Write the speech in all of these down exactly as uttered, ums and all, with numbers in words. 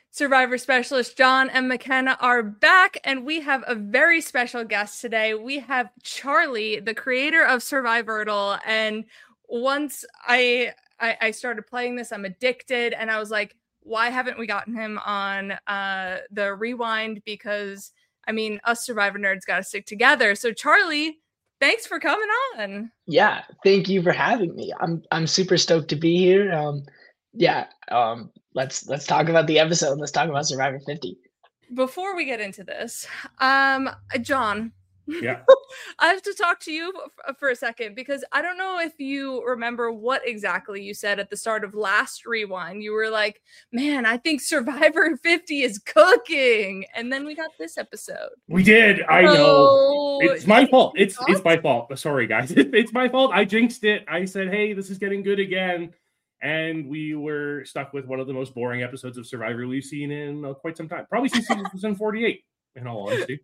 Survivor Specialist John and McKenna are back, and we have a very special guest today. We have Charlie, the creator of Survivordle, and once I, I I started playing this, I'm addicted, and I was like, why haven't we gotten him on uh, the Rewind? Because, I mean, us Survivor nerds got to stick together. So, Charlie, thanks for coming on. Yeah, thank you for having me. I'm I'm super stoked to be here. Um, yeah, um, let's let's talk about the episode. Let's talk about Survivor fifty. Before we get into this, um, John, Yeah. I have to talk to you for a second because I don't know if you remember what exactly you said at the start of last Rewind. You were like, man, I think Survivor fifty is cooking. And then we got this episode. We did. I so, know. It's my fault. It's it's my fault. Sorry, guys. It's my fault. I jinxed it. I said, hey, this is getting good again. And we were stuck with one of the most boring episodes of Survivor we've seen in uh, quite some time. Probably since season forty-eight, in all honesty.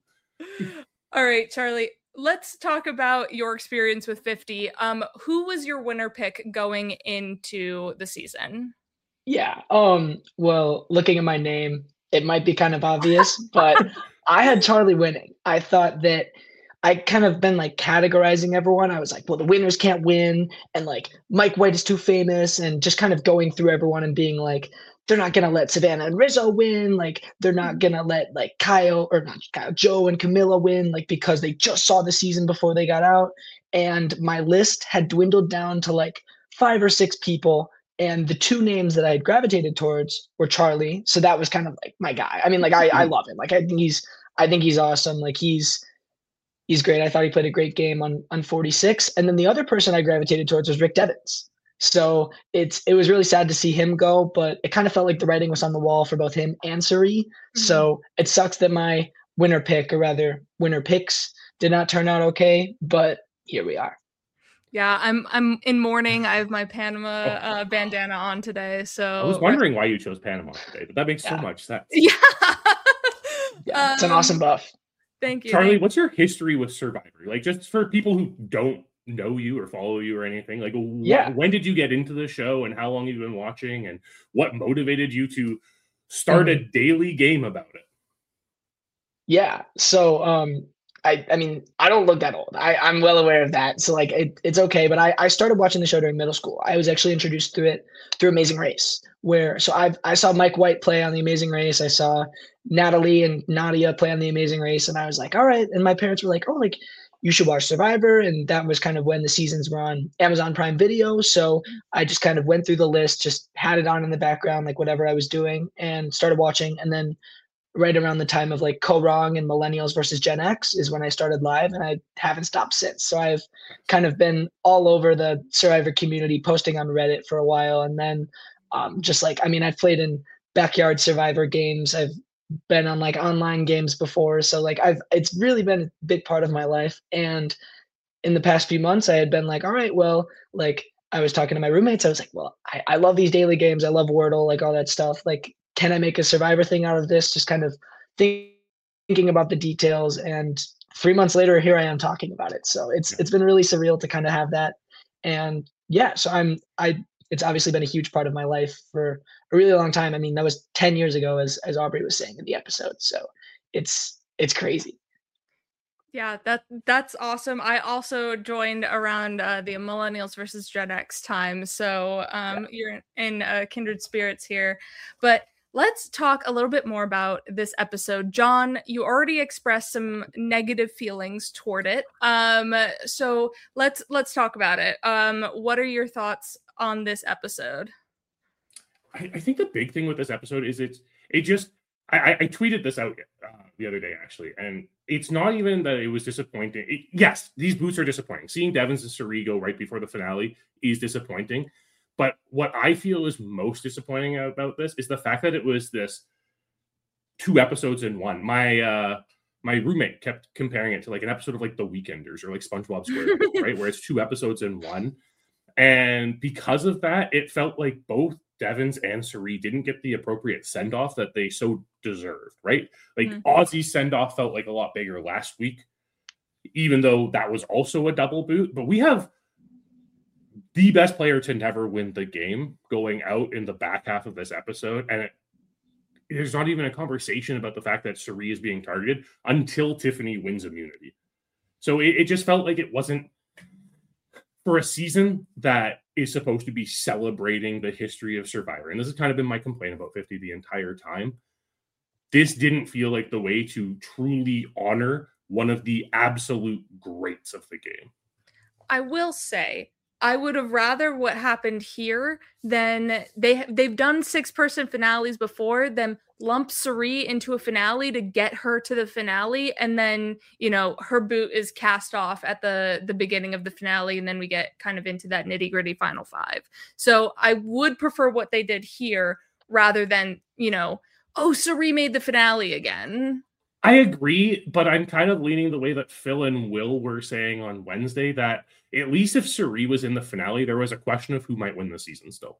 All right, Charlie, let's talk about your experience with fifty. Um, who was your winner pick going into the season? Yeah. Um, well, looking at my name, it might be kind of obvious, but I had Charlie winning. I thought that I kind of been like categorizing everyone. I was like, well, the winners can't win, and like Mike White is too famous, and just kind of going through everyone and being like, they're not gonna let Savannah and Rizzo win. Like they're not gonna let like Kyle or not Kyle, Joe and Camilla win, like because they just saw the season before they got out. And my list had dwindled down to like five or six people. And the two names that I had gravitated towards were Charlie. So that was kind of like my guy. I mean, like I, I love him. Like I think he's I think he's awesome. Like he's he's great. I thought he played a great game on on forty-six. And then the other person I gravitated towards was Rick Devens. So it's it was really sad to see him go, but it kind of felt like the writing was on the wall for both him and Cirie. Mm-hmm. So it sucks that my winner pick, or rather winner picks, did not turn out okay, but here we are. Yeah, I'm I'm in mourning. I have my Panama uh, bandana on today. So I was wondering why you chose Panama today, but that makes yeah. so much sense. Yeah. yeah it's um, an awesome buff. Thank you. Charlie, thank what's your history with Survivor? Like, just for people who don't know you or follow you or anything, like yeah. wh- when did you get into the show, and how long have you been watching, and what motivated you to start mm-hmm. a daily game about it? Yeah. So, um, I, I mean, I don't look that old. I, I'm well aware of that. So like, it, it's okay. But I, I started watching the show during middle school. I was actually introduced to it through Amazing Race, where, so I I saw Mike White play on the Amazing Race. I saw Natalie and Nadia play on the Amazing Race. And I was like, all right. And my parents were like, oh, like you should watch Survivor. And that was kind of when the seasons were on Amazon Prime Video. So I just kind of went through the list, just had it on in the background, like whatever I was doing, and started watching. And then right around the time of like Kaoh Rong and Millennials versus Gen X is when I started live, and I haven't stopped since. So I've kind of been all over the Survivor community, posting on Reddit for a while. And then um, just like, I mean, I've played in backyard Survivor games. I've been on like online games before. So like I've, it's really been a big part of my life. And in the past few months I had been like, all right, well, like I was talking to my roommates. I was like, well, I, I love these daily games. I love Wordle, like all that stuff. Like, can I make a Survivor thing out of this? Just kind of think, thinking about the details. And three months later, here I am talking about it. So it's it's been really surreal to kind of have that. And yeah, so I'm I it's obviously been a huge part of my life for a really long time. I mean, that was ten years ago, as as Aubrey was saying in the episode. So it's it's crazy. Yeah, that that's awesome. I also joined around uh, the Millennials versus Gen X time. So um, yeah. you're in uh, kindred spirits here. But let's talk a little bit more about this episode. John, you already expressed some negative feelings toward it. Um, so let's let's talk about it. Um, what are your thoughts on this episode? I, I think the big thing with this episode is it's it just I, I tweeted this out uh, the other day actually, and it's not even that it was disappointing. It, yes, these boots are disappointing. Seeing Devens and Cirie go right before the finale is disappointing. But what I feel is most disappointing about this is the fact that it was this two episodes in one. My uh, my roommate kept comparing it to like an episode of like The Weekenders or like SpongeBob SquarePants, right? Where it's two episodes in one. And because of that, it felt like both Devens and Cirie didn't get the appropriate send-off that they so deserved, right? Like mm-hmm. Ozzy's send-off felt like a lot bigger last week, even though that was also a double boot. But we have the best player to never win the game going out in the back half of this episode. And it, there's not even a conversation about the fact that Cirie is being targeted until Tiffany wins immunity. So it, it just felt like it wasn't for a season that is supposed to be celebrating the history of Survivor. And this has kind of been my complaint about fifty the entire time. This didn't feel like the way to truly honor one of the absolute greats of the game. I will say, I would have rather what happened here than they they've done six person finales before, them lump Cirie into a finale to get her to the finale, and then, you know, her boot is cast off at the the beginning of the finale, and then we get kind of into that nitty gritty final five. So I would prefer what they did here rather than, you know, oh, Cirie made the finale again. I agree, but I'm kind of leaning the way that Phil and Will were saying on Wednesday, that at least if Cirie was in the finale, there was a question of who might win the season still.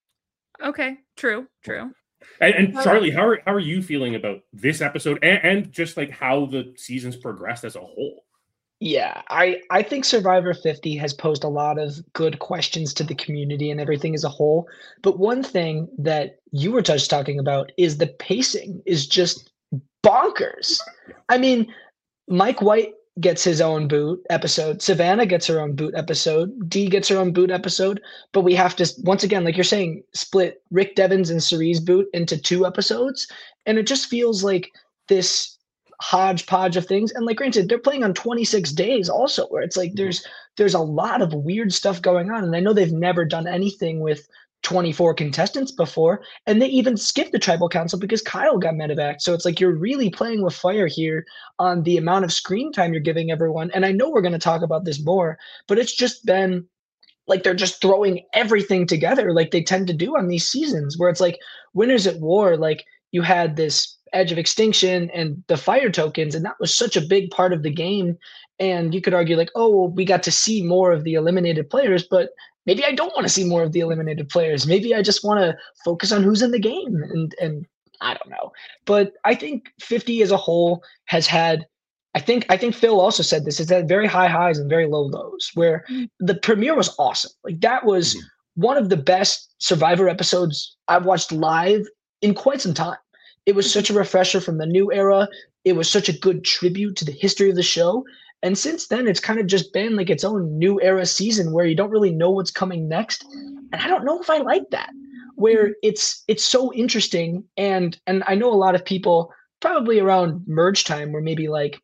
Okay, true, true. And, and Charlie, how are, how are you feeling about this episode and, and just like how the season's progressed as a whole? Yeah, I, I think Survivor fifty has posed a lot of good questions to the community and everything as a whole. But one thing that you were just talking about is the pacing is just bonkers. I mean, Mike White gets his own boot episode. Savannah gets her own boot episode. Dee gets her own boot episode. But we have to, once again, like you're saying, split Rick Devens and Cirie's boot into two episodes. And it just feels like this hodgepodge of things. And like granted, they're playing on twenty-six days also, where it's like there's there's a lot of weird stuff going on. And I know they've never done anything with twenty-four contestants before, and they even skipped the tribal council because Kyle got medevac. So it's like you're really playing with fire here on the amount of screen time you're giving everyone. And I know we're going to talk about this more, but it's just been like they're just throwing everything together like they tend to do on these seasons, where it's like Winners at War, like you had this Edge of Extinction and the fire tokens, and that was such a big part of the game. And you could argue like, oh, well, we got to see more of the eliminated players, but maybe I don't want to see more of the eliminated players. Maybe I just want to focus on who's in the game. And and I don't know. But I think fifty as a whole has had, I think I think Phil also said this, it's had very high highs and very low lows, where the premiere was awesome. Like that was one of the best Survivor episodes I've watched live in quite some time. It was such a refresher from the new era. It was such a good tribute to the history of the show. And since then, it's kind of just been like its own new era season where you don't really know what's coming next. And I don't know if I like that, where it's it's so interesting. And and I know a lot of people probably around merge time were maybe like,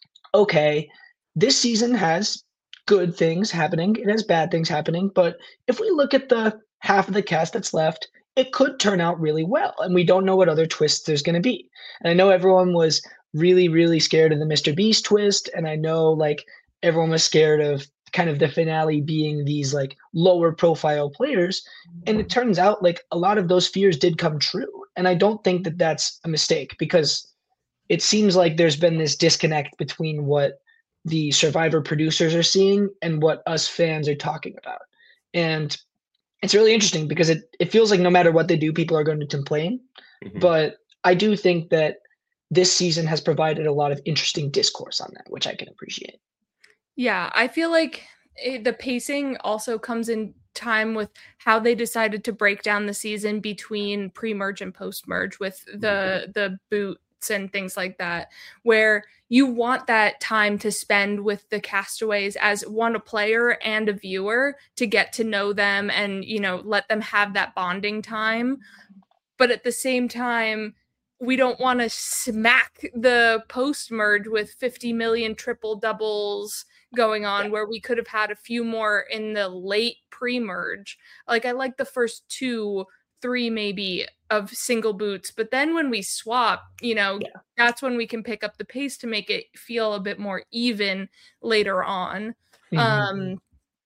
okay, this season has good things happening. It has bad things happening. But if we look at the half of the cast that's left, it could turn out really well. And we don't know what other twists there's going to be. And I know everyone was really, really scared of the Mister Beast twist. And I know like everyone was scared of kind of the finale being these like lower profile players. And it turns out like a lot of those fears did come true. And I don't think that that's a mistake, because it seems like there's been this disconnect between what the Survivor producers are seeing and what us fans are talking about. And it's really interesting because it, it feels like no matter what they do, people are going to complain. Mm-hmm. But I do think that this season has provided a lot of interesting discourse on that, which I can appreciate. Yeah, I feel like it, the pacing also comes in time with how they decided to break down the season between pre-merge and post-merge with the mm-hmm. the boots and things like that, where you want that time to spend with the castaways as one, a player and a viewer, to get to know them and, you know, let them have that bonding time. But at the same time, we don't want to smack the post-merge with fifty million triple doubles going on, where we could have had a few more in the late pre-merge. Like I like the first two, three maybe of single boots, but then when we swap, you know, yeah. that's when we can pick up the pace to make it feel a bit more even later on. Mm-hmm. Um,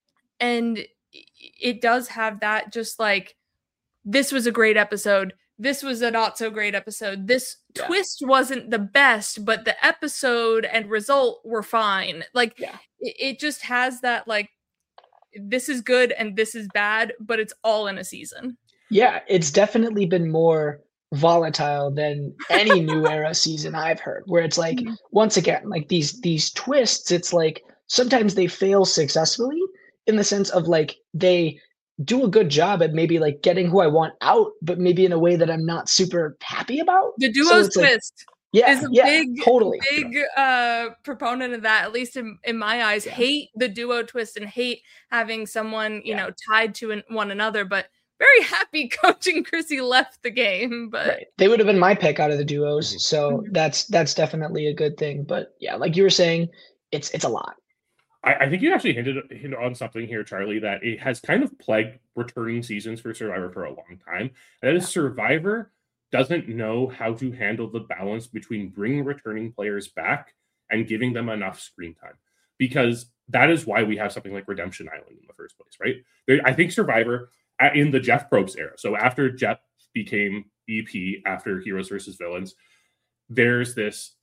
and it does have that, just like, this was a great episode. This was a not so great episode. This yeah. twist wasn't the best, but the episode and result were fine. Like yeah. it, it just has that, like, this is good and this is bad, but it's all in a season. Yeah, it's definitely been more volatile than any new era season I've heard, where it's like, mm-hmm. once again, like these these twists, it's like sometimes they fail successfully in the sense of like they do a good job at maybe like getting who I want out, but maybe in a way that I'm not super happy about. The So duo's it's like, twist yeah, is a yeah, big, totally. big uh, proponent of that, at least in, in my eyes. Yeah. Hate the duo twist and hate having someone, you Yeah. know, tied to an, one another, but very happy Coach and Chrissy left the game. But Right. They would have been my pick out of the duos. Mhm. So Mhm. that's that's definitely a good thing. But yeah, like you were saying, it's it's a lot. I, I think you actually hinted, hinted on something here, Charlie, that it has kind of plagued returning seasons for Survivor for a long time. And that is Survivor doesn't know how to handle the balance between bringing returning players back and giving them enough screen time. Because that is why we have something like Redemption Island in the first place, right? There, I think Survivor, in the Jeff Probst era, so after Jeff became E P, after Heroes versus Villains, there's this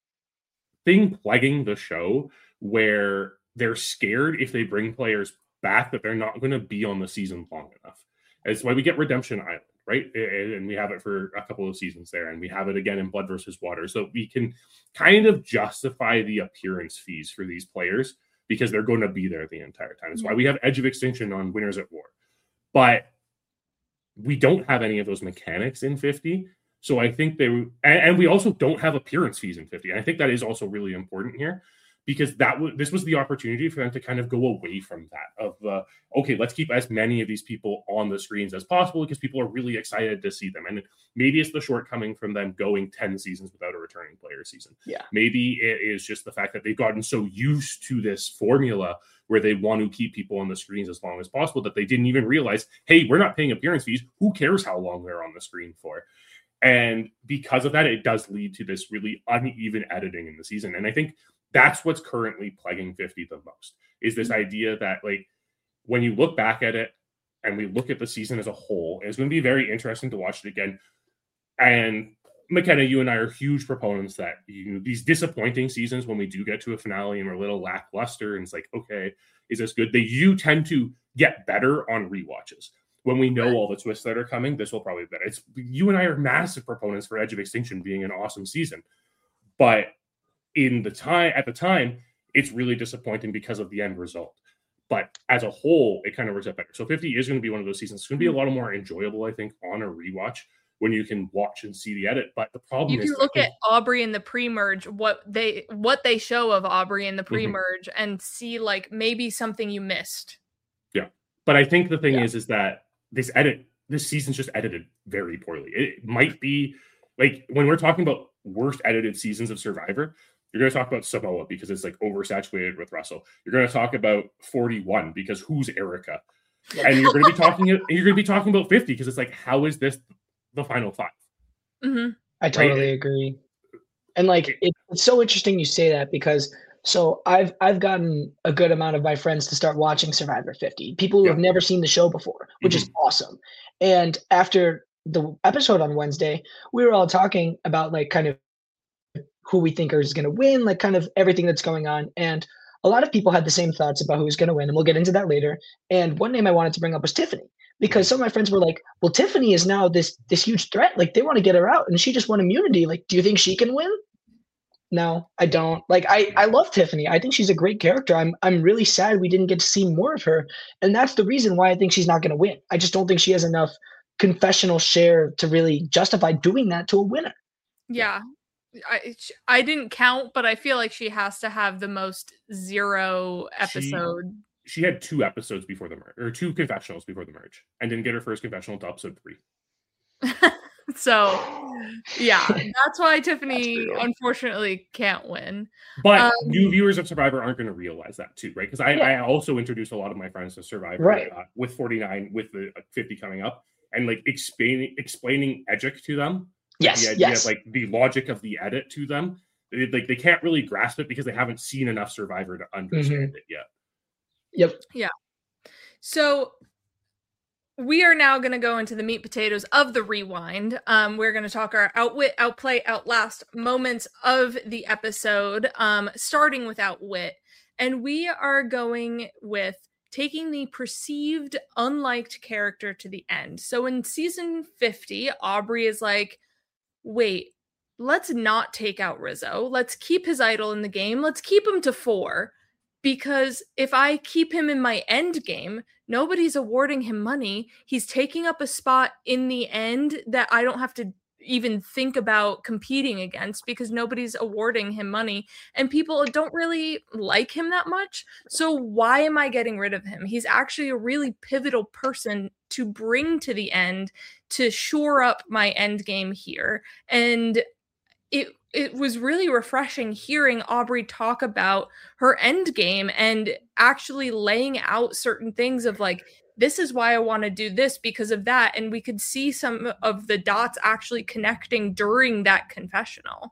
thing plaguing the show where they're scared if they bring players back that they're not going to be on the season long enough. That's why we get Redemption Island, right? And we have it for a couple of seasons there, and we have it again in Blood versus Water. So we can kind of justify the appearance fees for these players because they're going to be there the entire time. That's why we have Edge of Extinction on Winners at War. But we don't have any of those mechanics in fifty. So I think they, and, and we also don't have appearance fees in fifty. And I think that is also really important here, because that w- this was the opportunity for them to kind of go away from that of, uh, okay, let's keep as many of these people on the screens as possible because people are really excited to see them. And maybe it's the shortcoming from them going ten seasons without a returning player season. Yeah. Maybe it is just the fact that they've gotten so used to this formula where they want to keep people on the screens as long as possible that they didn't even realize, hey, we're not paying appearance fees. Who cares how long they're on the screen for? And because of that, it does lead to this really uneven editing in the season. And I think that's what's currently plaguing fifty the most, is this idea that, like, when you look back at it and we look at the season as a whole, it's going to be very interesting to watch it again. And McKenna, you and I are huge proponents that, you know, these disappointing seasons, when we do get to a finale and we're a little lackluster and it's like, okay, is this good? They do tend to get better on rewatches. When we know all the twists that are coming, this will probably be better. It's, you and I are massive proponents for Edge of Extinction being an awesome season. But in the time, at the time, it's really disappointing because of the end result. But as a whole, it kind of works out better. So fifty is going to be one of those seasons. It's going to be a lot more enjoyable, I think, on a rewatch when you can watch and see the edit. But the problem you is, can look at Aubrey in the pre-merge, what they what they show of Aubrey in the pre-merge, mm-hmm. and see like maybe something you missed. Yeah, but I think the thing yeah. is, is that this edit, this season's just edited very poorly. It might be like, when we're talking about worst edited seasons of Survivor, you're going to talk about Samoa because it's like oversaturated with Russell. You're going to talk about forty-one because who's Erica, and you're going to be talking. You're going to be talking about fifty because it's like, how is this the final five? Mm-hmm. I totally right? agree. And like, it, it's so interesting you say that, because so I've I've gotten a good amount of my friends to start watching Survivor fifty. People who yeah. have never seen the show before, which mm-hmm. is awesome. And after the episode on Wednesday, we were all talking about like kind of who we think is going to win, like kind of everything that's going on. And a lot of people had the same thoughts about who's going to win, and we'll get into that later. And one name I wanted to bring up was Tiffany, because some of my friends were like, well, Tiffany is now this this huge threat. Like, they want to get her out, and she just won immunity. Like, do you think she can win? No, I don't. Like, I, I love Tiffany. I think she's a great character. I'm I'm really sad we didn't get to see more of her. And that's the reason why I think she's not going to win. I just don't think she has enough confessional share to really justify doing that to a winner. Yeah. I I didn't count, but I feel like she has to have the most zero episode. She, she had two episodes before the merge, or two confessionals before the merge, and didn't get her first confessional until episode three. So, yeah, that's why Tiffany that's unfortunately can't win. But um, new viewers of Survivor aren't going to realize that too, right? Because I, yeah. I also introduced a lot of my friends to Survivor right. uh, with forty-nine, with the fifty coming up, and like explaining explaining Edgic to them. Yes, the idea yes. of, like, the logic of the edit to them. They, like, they can't really grasp it because they haven't seen enough Survivor to understand mm-hmm. it yet. Yep. Yeah. So we are now going to go into the meat potatoes of the rewind. Um, we're going to talk our outwit, outplay, outlast moments of the episode, um, starting with outwit. And we are going with taking the perceived unliked character to the end. So in season fifty, Aubrey is like, wait, let's not take out Rizzo. Let's keep his idol in the game. Let's keep him to four. because if I keep him in my end game, nobody's awarding him money. He's taking up a spot in the end that I don't have to even think about competing against because nobody's awarding him money and people don't really like him that much. So why am I getting rid of him? He's actually a really pivotal person to bring to the end to shore up my end game here. And it it was really refreshing hearing Aubrey talk about her end game and actually laying out certain things of like, this is why I want to do this because of that. And we could see some of the dots actually connecting during that confessional.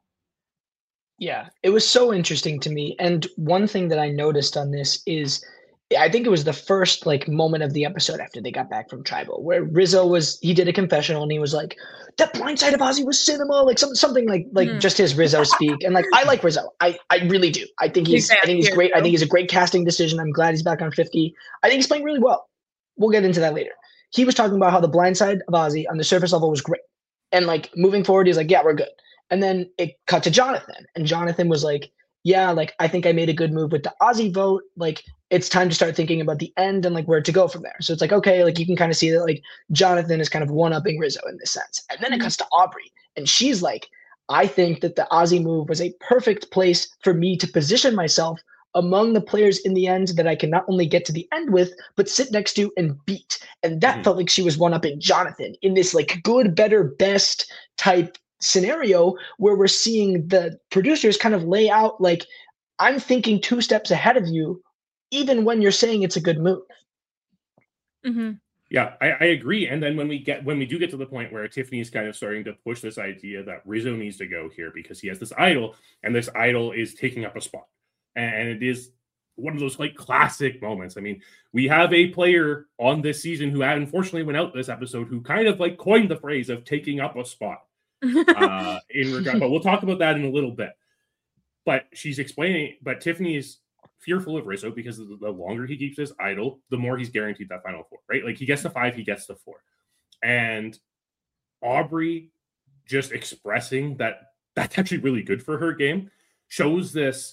Yeah, it was so interesting to me. And one thing that I noticed on this is I think it was the first like moment of the episode after they got back from Tribal where Rizzo was, he did a confessional and he was like, that blind side of Ozzy was cinema, like some, something like, like mm. just his Rizzo speak. And like, I like Rizzo. I, I really do. I think he's, I think he's great. I think he's a great casting decision. I'm glad he's back on fifty. I think he's playing really well. We'll get into that later. He was talking about how the blind side of Ozzy on the surface level was great. And like moving forward, he's like, yeah, we're good. And then it cut to Jonathan. And Jonathan was like, yeah, like, I think I made a good move with the Ozzy vote. Like, it's time to start thinking about the end and like where to go from there. So it's like, okay, like you can kind of see that like Jonathan is kind of one-upping Rizzo in this sense. And then it cuts to Aubrey. And she's like, I think that the Ozzy move was a perfect place for me to position myself among the players in the end that I can not only get to the end with, but sit next to and beat. And that mm-hmm. felt like she was one-upping Jonathan in this like good, better, best type scenario where we're seeing the producers kind of lay out like, I'm thinking two steps ahead of you, even when you're saying it's a good move. Mm-hmm. Yeah, I, I agree. And then when we get when we do get to the point where Tiffany's kind of starting to push this idea that Rizzo needs to go here because he has this idol, and this idol is taking up a spot. And it is one of those like classic moments. I mean, we have a player on this season who unfortunately went out this episode who kind of like coined the phrase of taking up a spot. uh, in regard, but we'll talk about that in a little bit. But she's explaining, but Tiffany is fearful of Rizzo because the, the longer he keeps his idol, the more he's guaranteed that final four, right? Like he gets to five, he gets to four. And Aubrey just expressing that that's actually really good for her game shows this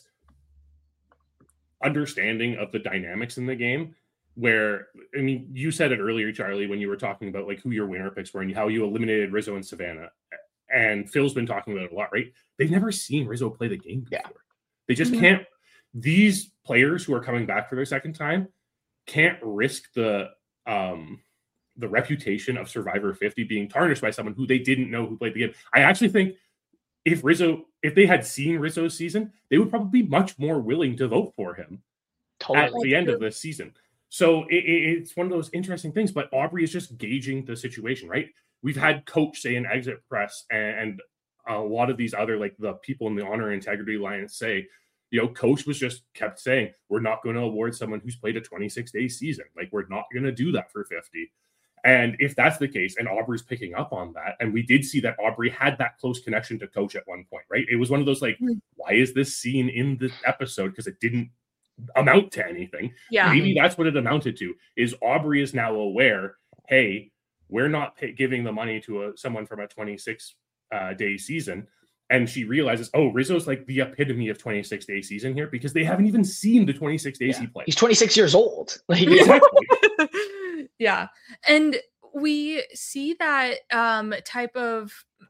understanding of the dynamics in the game where, I mean, you said it earlier, Charlie, when you were talking about like who your winner picks were and how you eliminated Rizzo and Savannah. And Phil's been talking about it a lot, right? They've never seen Rizzo play the game before. Yeah. They just mm-hmm. can't. These players who are coming back for their second time can't risk the um, the reputation of Survivor fifty being tarnished by someone who they didn't know who played the game. I actually think if Rizzo, if they had seen Rizzo's season, they would probably be much more willing to vote for him totally. at the end of this season. So it, it, it's one of those interesting things. But Aubrey is just gauging the situation, right? We've had Coach say in Exit Press and, and a lot of these other, like the people in the Honor and Integrity Alliance say, you know, Coach was just kept saying, we're not going to award someone who's played a twenty-six day season. Like, we're not going to do that for fifty. And if that's the case, and Aubrey's picking up on that, and we did see that Aubrey had that close connection to Coach at one point, right? It was one of those like, mm-hmm. why is this scene in this episode? Because it didn't amount to anything. Yeah. Maybe that's what it amounted to, is Aubrey is now aware, hey, we're not pay- giving the money to a, someone from a twenty-six uh, day season. And she realizes, oh, Rizzo's like the epitome of twenty-six day season here because they haven't even seen the twenty-six days yeah. he played. He's twenty-six years old. Like, exactly. Yeah. And we see that um, type of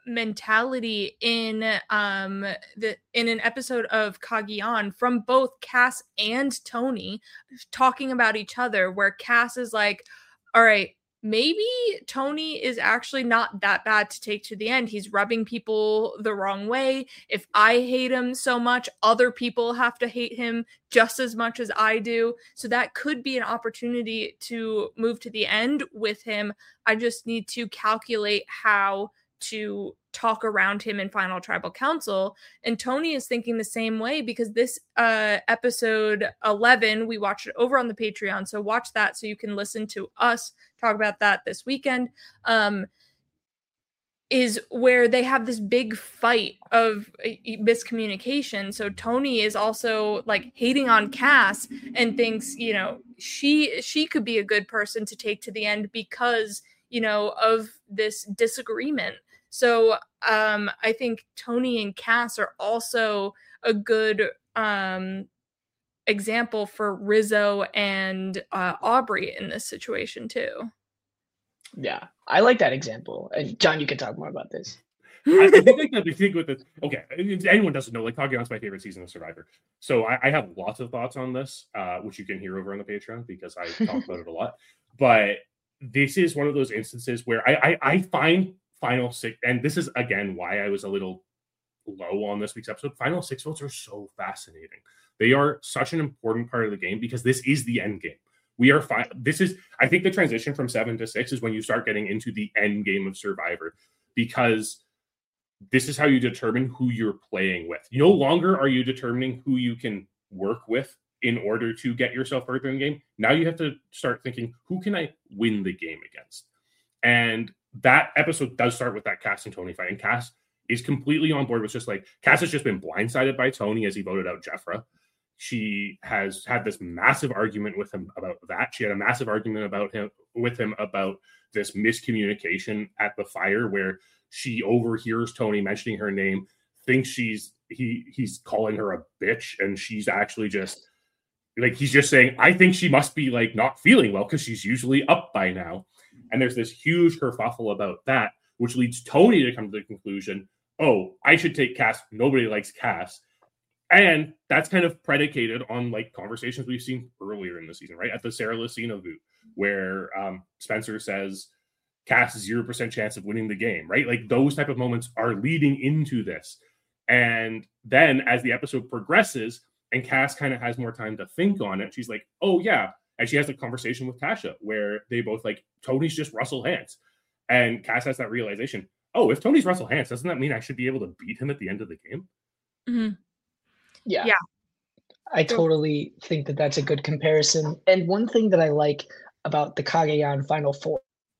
mentality in um, the in an episode of Cagayan from both Cass and Tony talking about each other, where Cass is like, all right, maybe Tony is actually not that bad to take to the end. He's rubbing people the wrong way. If I hate him so much, other people have to hate him just as much as I do. So that could be an opportunity to move to the end with him. I just need to calculate how to talk around him in Final Tribal Council. And Tony is thinking the same way because this uh, episode eleven, we watched it over on the Patreon. So watch that so you can listen to us talk about that this weekend, um, is where they have this big fight of uh, miscommunication. So Tony is also like hating on Cass and thinks, you know, she she could be a good person to take to the end because, you know, of this disagreement. So um, I think Tony and Cass are also a good um, example for Rizzo and uh, Aubrey in this situation too. Yeah, I like that example. And John, you can talk more about this. I, I think like the big thing with this, okay, anyone doesn't know, like Kageyon's my favorite season of Survivor. So I, I have lots of thoughts on this, uh, which you can hear over on the Patreon because I talk about it a lot. But this is one of those instances where I, I, I find Final Six, and this is again why I was a little low on this week's episode. Final Six votes are so fascinating. They are such an important part of the game because this is the end game. We are fine. This is, I think, the transition from seven to six is when you start getting into the end game of Survivor, because this is how you determine who you're playing with. No longer are you determining who you can work with in order to get yourself further in the game. Now you have to start thinking, who can I win the game against? And that episode does start with that Cass and Tony fight. And Cass is completely on board with just like, Cass has just been blindsided by Tony as he voted out Jeffra. She has had this massive argument with him about that. She had a massive argument about him with him about this miscommunication at the fire where she overhears Tony mentioning her name, thinks she's he he's calling her a bitch, and she's actually just like, he's just saying, I think she must be like not feeling well because she's usually up by now. And there's this huge kerfuffle about that, which leads Tony to come to the conclusion, oh, I should take Cass. Nobody likes Cass. And that's kind of predicated on like conversations we've seen earlier in the season, right? At the Sarah Lucino vote, where um, Spencer says Cass zero percent chance of winning the game, right? Like those type of moments are leading into this. And then as the episode progresses and Cass kind of has more time to think on it, she's like, oh yeah. And she has a conversation with Tasha where they both like, Tony's just Russell Hantz. And Cass has that realization, oh, if Tony's Russell Hantz, doesn't that mean I should be able to beat him at the end of the game? Mm-hmm. Yeah. Yeah. I totally think that that's a good comparison. And one thing that I like about the Cagayan Final Four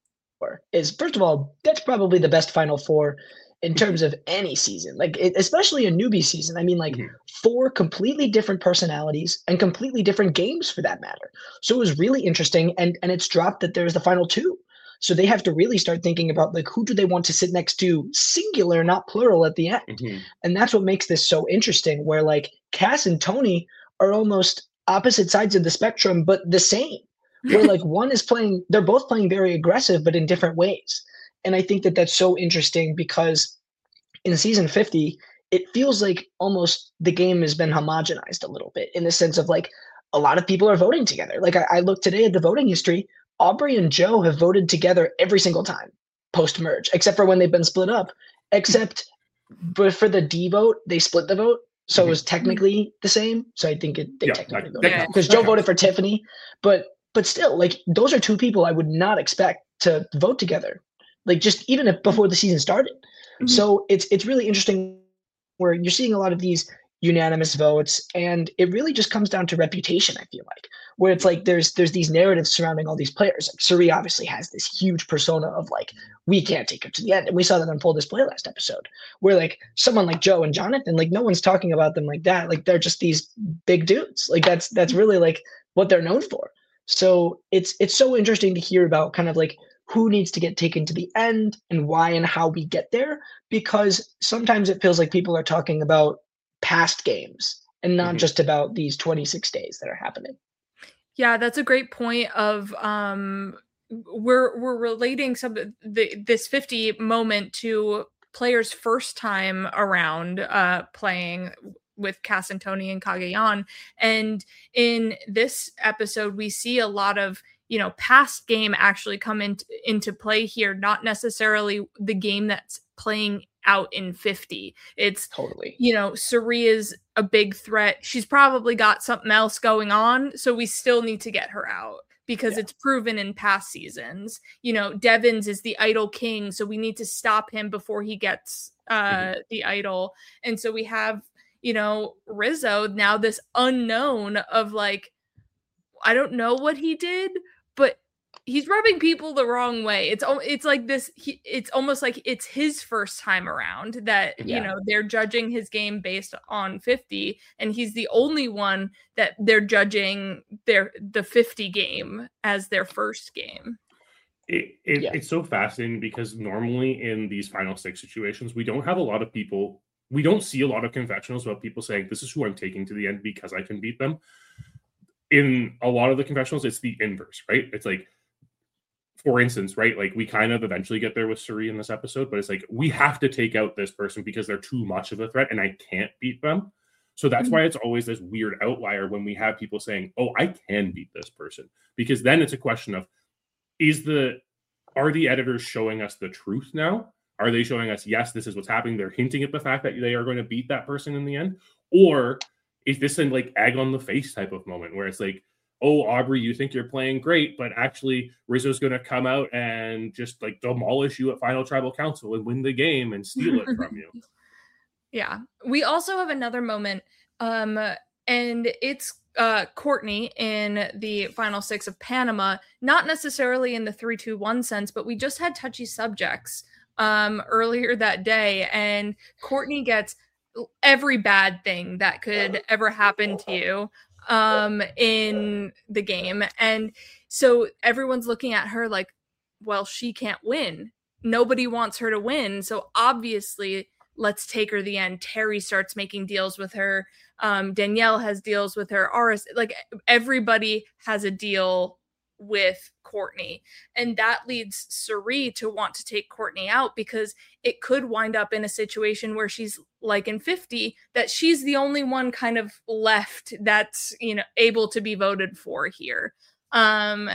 is, first of all, that's probably the best Final Four in terms of any season, like it, especially a newbie season. I mean, like mm-hmm. four completely different personalities and completely different games for that matter. So it was really interesting. And, and it's dropped that there's the final two. So they have to really start thinking about like, who do they want to sit next to, singular, not plural at the end. Mm-hmm. And that's what makes this so interesting, where like Cass and Tony are almost opposite sides of the spectrum, but the same. Where like one is playing, they're both playing very aggressive, but in different ways. And I think that that's so interesting because in season fifty, it feels like almost the game has been homogenized a little bit in the sense of like a lot of people are voting together. Like I, I looked today at the voting history, Aubrey and Joe have voted together every single time post-merge, except for when they've been split up, except but for the D vote, they split the vote. So mm-hmm. it was technically the same. So I think it, they yeah, technically voted yeah, because Joe voted for Tiffany, but But still, like those are two people I would not expect to vote together, like just even if before the season started. Mm-hmm. So it's it's really interesting where you're seeing a lot of these unanimous votes, and it really just comes down to reputation. I feel like where it's like there's there's these narratives surrounding all these players. Like Suri obviously has this huge persona of like we can't take her to the end, and we saw that on Full Display last episode, where like someone like Joe and Jonathan, like no one's talking about them like that. Like they're just these big dudes. Like that's that's really like what they're known for. So it's it's so interesting to hear about kind of like who needs to get taken to the end and why and how we get there, because sometimes it feels like people are talking about past games and not mm-hmm. just about these twenty-six days that are happening. Yeah, that's a great point of um we're we're relating some of the this fifty moment to players' first time around uh playing with Cass and Tony and Cagayan. And in this episode, we see a lot of, you know, past game actually come in, into play here, not necessarily the game that's playing out in fifty. It's totally, you know, Saria's a big threat. She's probably got something else going on. So we still need to get her out because yeah. it's proven in past seasons. You know, Devins is the idol king. So we need to stop him before he gets uh, mm-hmm. the idol. And so we have, you know, Rizzo, now this unknown of like, I don't know what he did, but he's rubbing people the wrong way. It's it's like this, he, it's almost like it's his first time around that, yeah. you know, they're judging his game based on fifty, and he's the only one that they're judging their the fifty game as their first game. It, it yeah. It's so fascinating because normally in these final six situations, we don't have a lot of people we don't see a lot of confessionals about people saying, this is who I'm taking to the end because I can beat them. In a lot of the confessionals, it's the inverse, right? It's like, for instance, right? Like we kind of eventually get there with Cirie in this episode, but it's like, we have to take out this person because they're too much of a threat and I can't beat them. So that's mm-hmm. why it's always this weird outlier when we have people saying, oh, I can beat this person. Because then it's a question of, is the, are the editors showing us the truth now? Are they showing us, yes, this is what's happening? They're hinting at the fact that they are going to beat that person in the end? Or is this a like egg on the face type of moment where it's like, oh, Aubrey, you think you're playing great, but actually Rizzo's going to come out and just like demolish you at Final Tribal Council and win the game and steal it from you. Yeah. We also have another moment, um, and it's uh, Courtney in the final six of Panama, not necessarily in the three two one sense, but we just had touchy subjects um, earlier that day, and Courtney gets every bad thing that could ever happen to you um in the game, and so everyone's looking at her like, well, she can't win, nobody wants her to win, so obviously let's take her to the end. Terry starts making deals with her, um Danielle has deals with her, Aris, like everybody has a deal with Courtney, and that leads Cirie to want to take Courtney out because it could wind up in a situation where she's like in fifty, that she's the only one kind of left that's, you know, able to be voted for here. Um,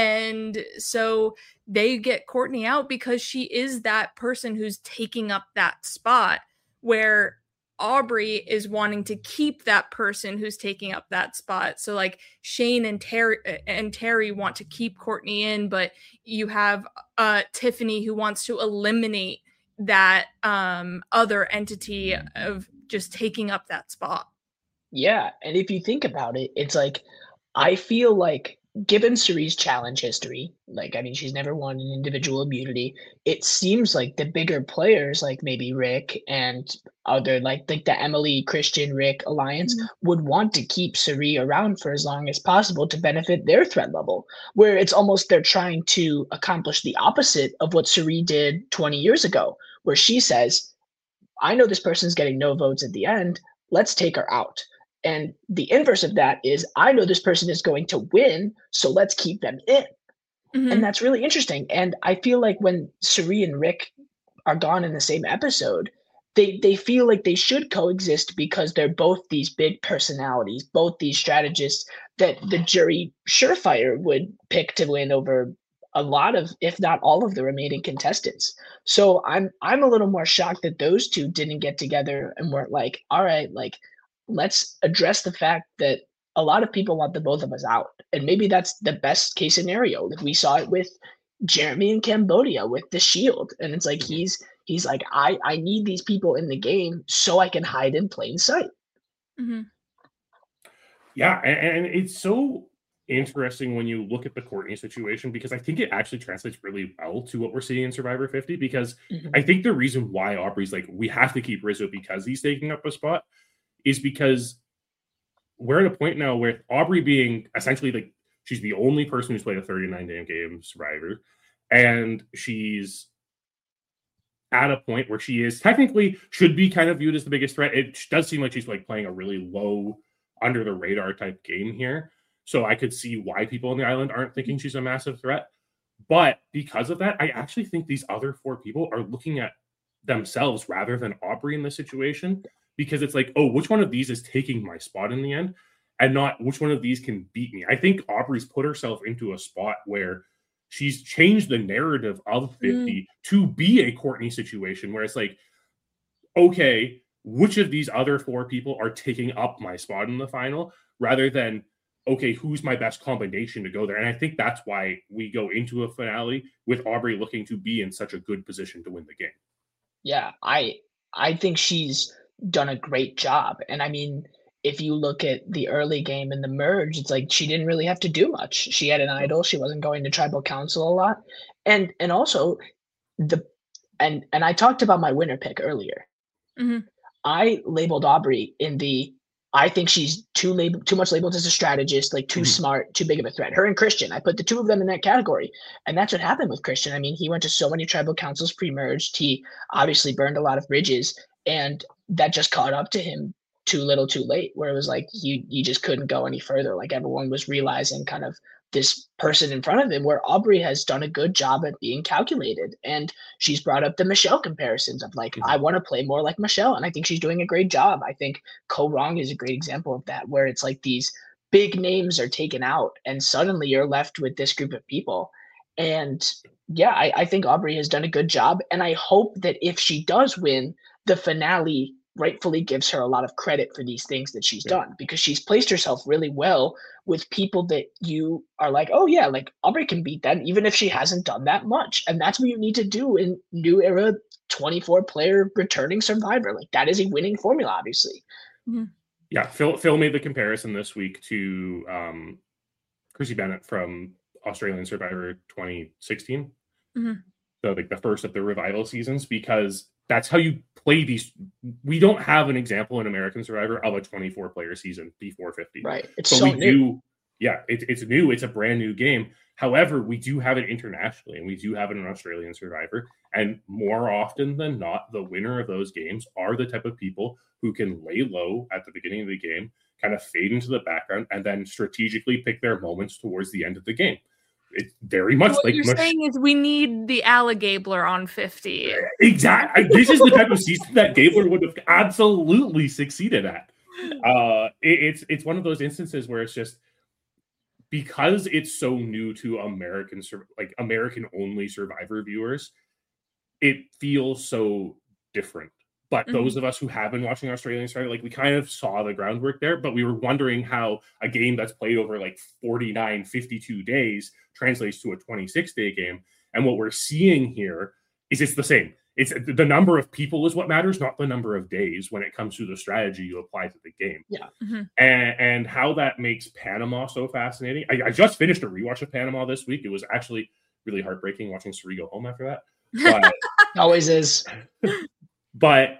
and so they get Courtney out because she is that person who's taking up that spot, where Aubrey is wanting to keep that person who's taking up that spot. So like Shane and Terry and Terry want to keep Courtney in, but you have uh, Tiffany who wants to eliminate that um, other entity of just taking up that spot. Yeah. And if you think about it, it's like, I feel like given Cirie's challenge history, like, I mean, she's never won an individual immunity. It seems like the bigger players, like maybe Rick and other, like, like the Emily, Christian, Rick alliance mm-hmm. would want to keep Cirie around for as long as possible to benefit their threat level, where it's almost they're trying to accomplish the opposite of what Cirie did twenty years ago, where she says, I know this person's getting no votes at the end. Let's take her out. And the inverse of that is, I know this person is going to win, so let's keep them in. Mm-hmm. And that's really interesting. And I feel like when Cirie and Rick are gone in the same episode, they they feel like they should coexist because they're both these big personalities, both these strategists that the jury surefire would pick to win over a lot of, if not all of the remaining contestants. So I'm I'm a little more shocked that those two didn't get together and weren't like, all right, like, let's address the fact that a lot of people want the both of us out. And maybe that's the best case scenario. Like we saw it with Jeremy in Cambodia with the Shield. And it's like, he's, he's like, I, I need these people in the game so I can hide in plain sight. Mm-hmm. Yeah. And, and it's so interesting when you look at the Courtney situation, because I think it actually translates really well to what we're seeing in Survivor fifty, because mm-hmm. I think the reason why Aubrey's like, we have to keep Rizzo because he's taking up a spot is because we're at a point now where Aubrey being essentially like, she's the only person who's played a thirty-nine day game Survivor, and she's at a point where she is technically should be kind of viewed as the biggest threat. It does seem like she's like playing a really low, under the radar type game here. So I could see why people on the island aren't thinking she's a massive threat. But because of that, I actually think these other four people are looking at themselves rather than Aubrey in this situation. Because it's like, oh, which one of these is taking my spot in the end, and not which one of these can beat me. I think Aubrey's put herself into a spot where she's changed the narrative of fifty mm. to be a Courtney situation, where it's like, okay, which of these other four people are taking up my spot in the final, rather than, okay, who's my best combination to go there? And I think that's why we go into a finale with Aubrey looking to be in such a good position to win the game. Yeah, I I think she's done a great job. And I mean, if you look at the early game and the merge, it's like she didn't really have to do much. She had an idol. She wasn't going to tribal council a lot. And and also the and and I talked about my winner pick earlier. Mm-hmm. I labeled Aubrey in the I think she's too labeled too much labeled as a strategist, like too mm-hmm. smart, too big of a threat. Her and Christian, I put the two of them in that category. And that's what happened with Christian. I mean, he went to so many tribal councils pre-merged. He obviously burned a lot of bridges. And that just caught up to him too little too late, where it was like you you just couldn't go any further. Like everyone was realizing kind of this person in front of him, where Aubrey has done a good job at being calculated. And she's brought up the Michelle comparisons of like, Mhm. I want to play more like Michelle. And I think she's doing a great job. I think Ko Rong is a great example of that, where it's like these big names are taken out and suddenly you're left with this group of people. And yeah, I, I think Aubrey has done a good job. And I hope that if she does win, the finale rightfully gives her a lot of credit for these things that she's Yeah. done, because she's placed herself really well with people that you are like, oh yeah, like Aubrey can beat them even if she hasn't done that much. And that's what you need to do in new era twenty-four player returning Survivor. Like that is a winning formula, obviously. Mm-hmm. Yeah, Phil Phil made the comparison this week to um, Chrissy Bennett from Australian Survivor twenty sixteen. Mm-hmm. So like the first of the revival seasons, because that's how you play these. We don't have an example in American Survivor of a twenty-four player season before fifty. Right. It's but so we new. do, yeah, it, it's new. It's a brand new game. However, we do have it internationally, and we do have it in Australian Survivor. And more often than not, the winner of those games are the type of people who can lay low at the beginning of the game, kind of fade into the background, and then strategically pick their moments towards the end of the game. It's very much so what like you're much, saying is we need the Alla Gabler on fifty. Exactly. This is the type of season that Gabler would have absolutely succeeded at. Uh, it, it's it's one of those instances where it's just because it's so new to American like American only Survivor viewers, it feels so different. But Mhm. those of us who have been watching Australian Survivor, like we kind of saw the groundwork there, but we were wondering how a game that's played over like forty-nine, fifty-two days translates to a twenty-six day game. And what we're seeing here is it's the same. It's the number of people is what matters, not the number of days when it comes to the strategy you apply to the game. Yeah. Mhm. And, and how that makes Panama so fascinating. I, I just finished a rewatch of Panama this week. It was actually really heartbreaking watching Suri go home after that. But Always is. But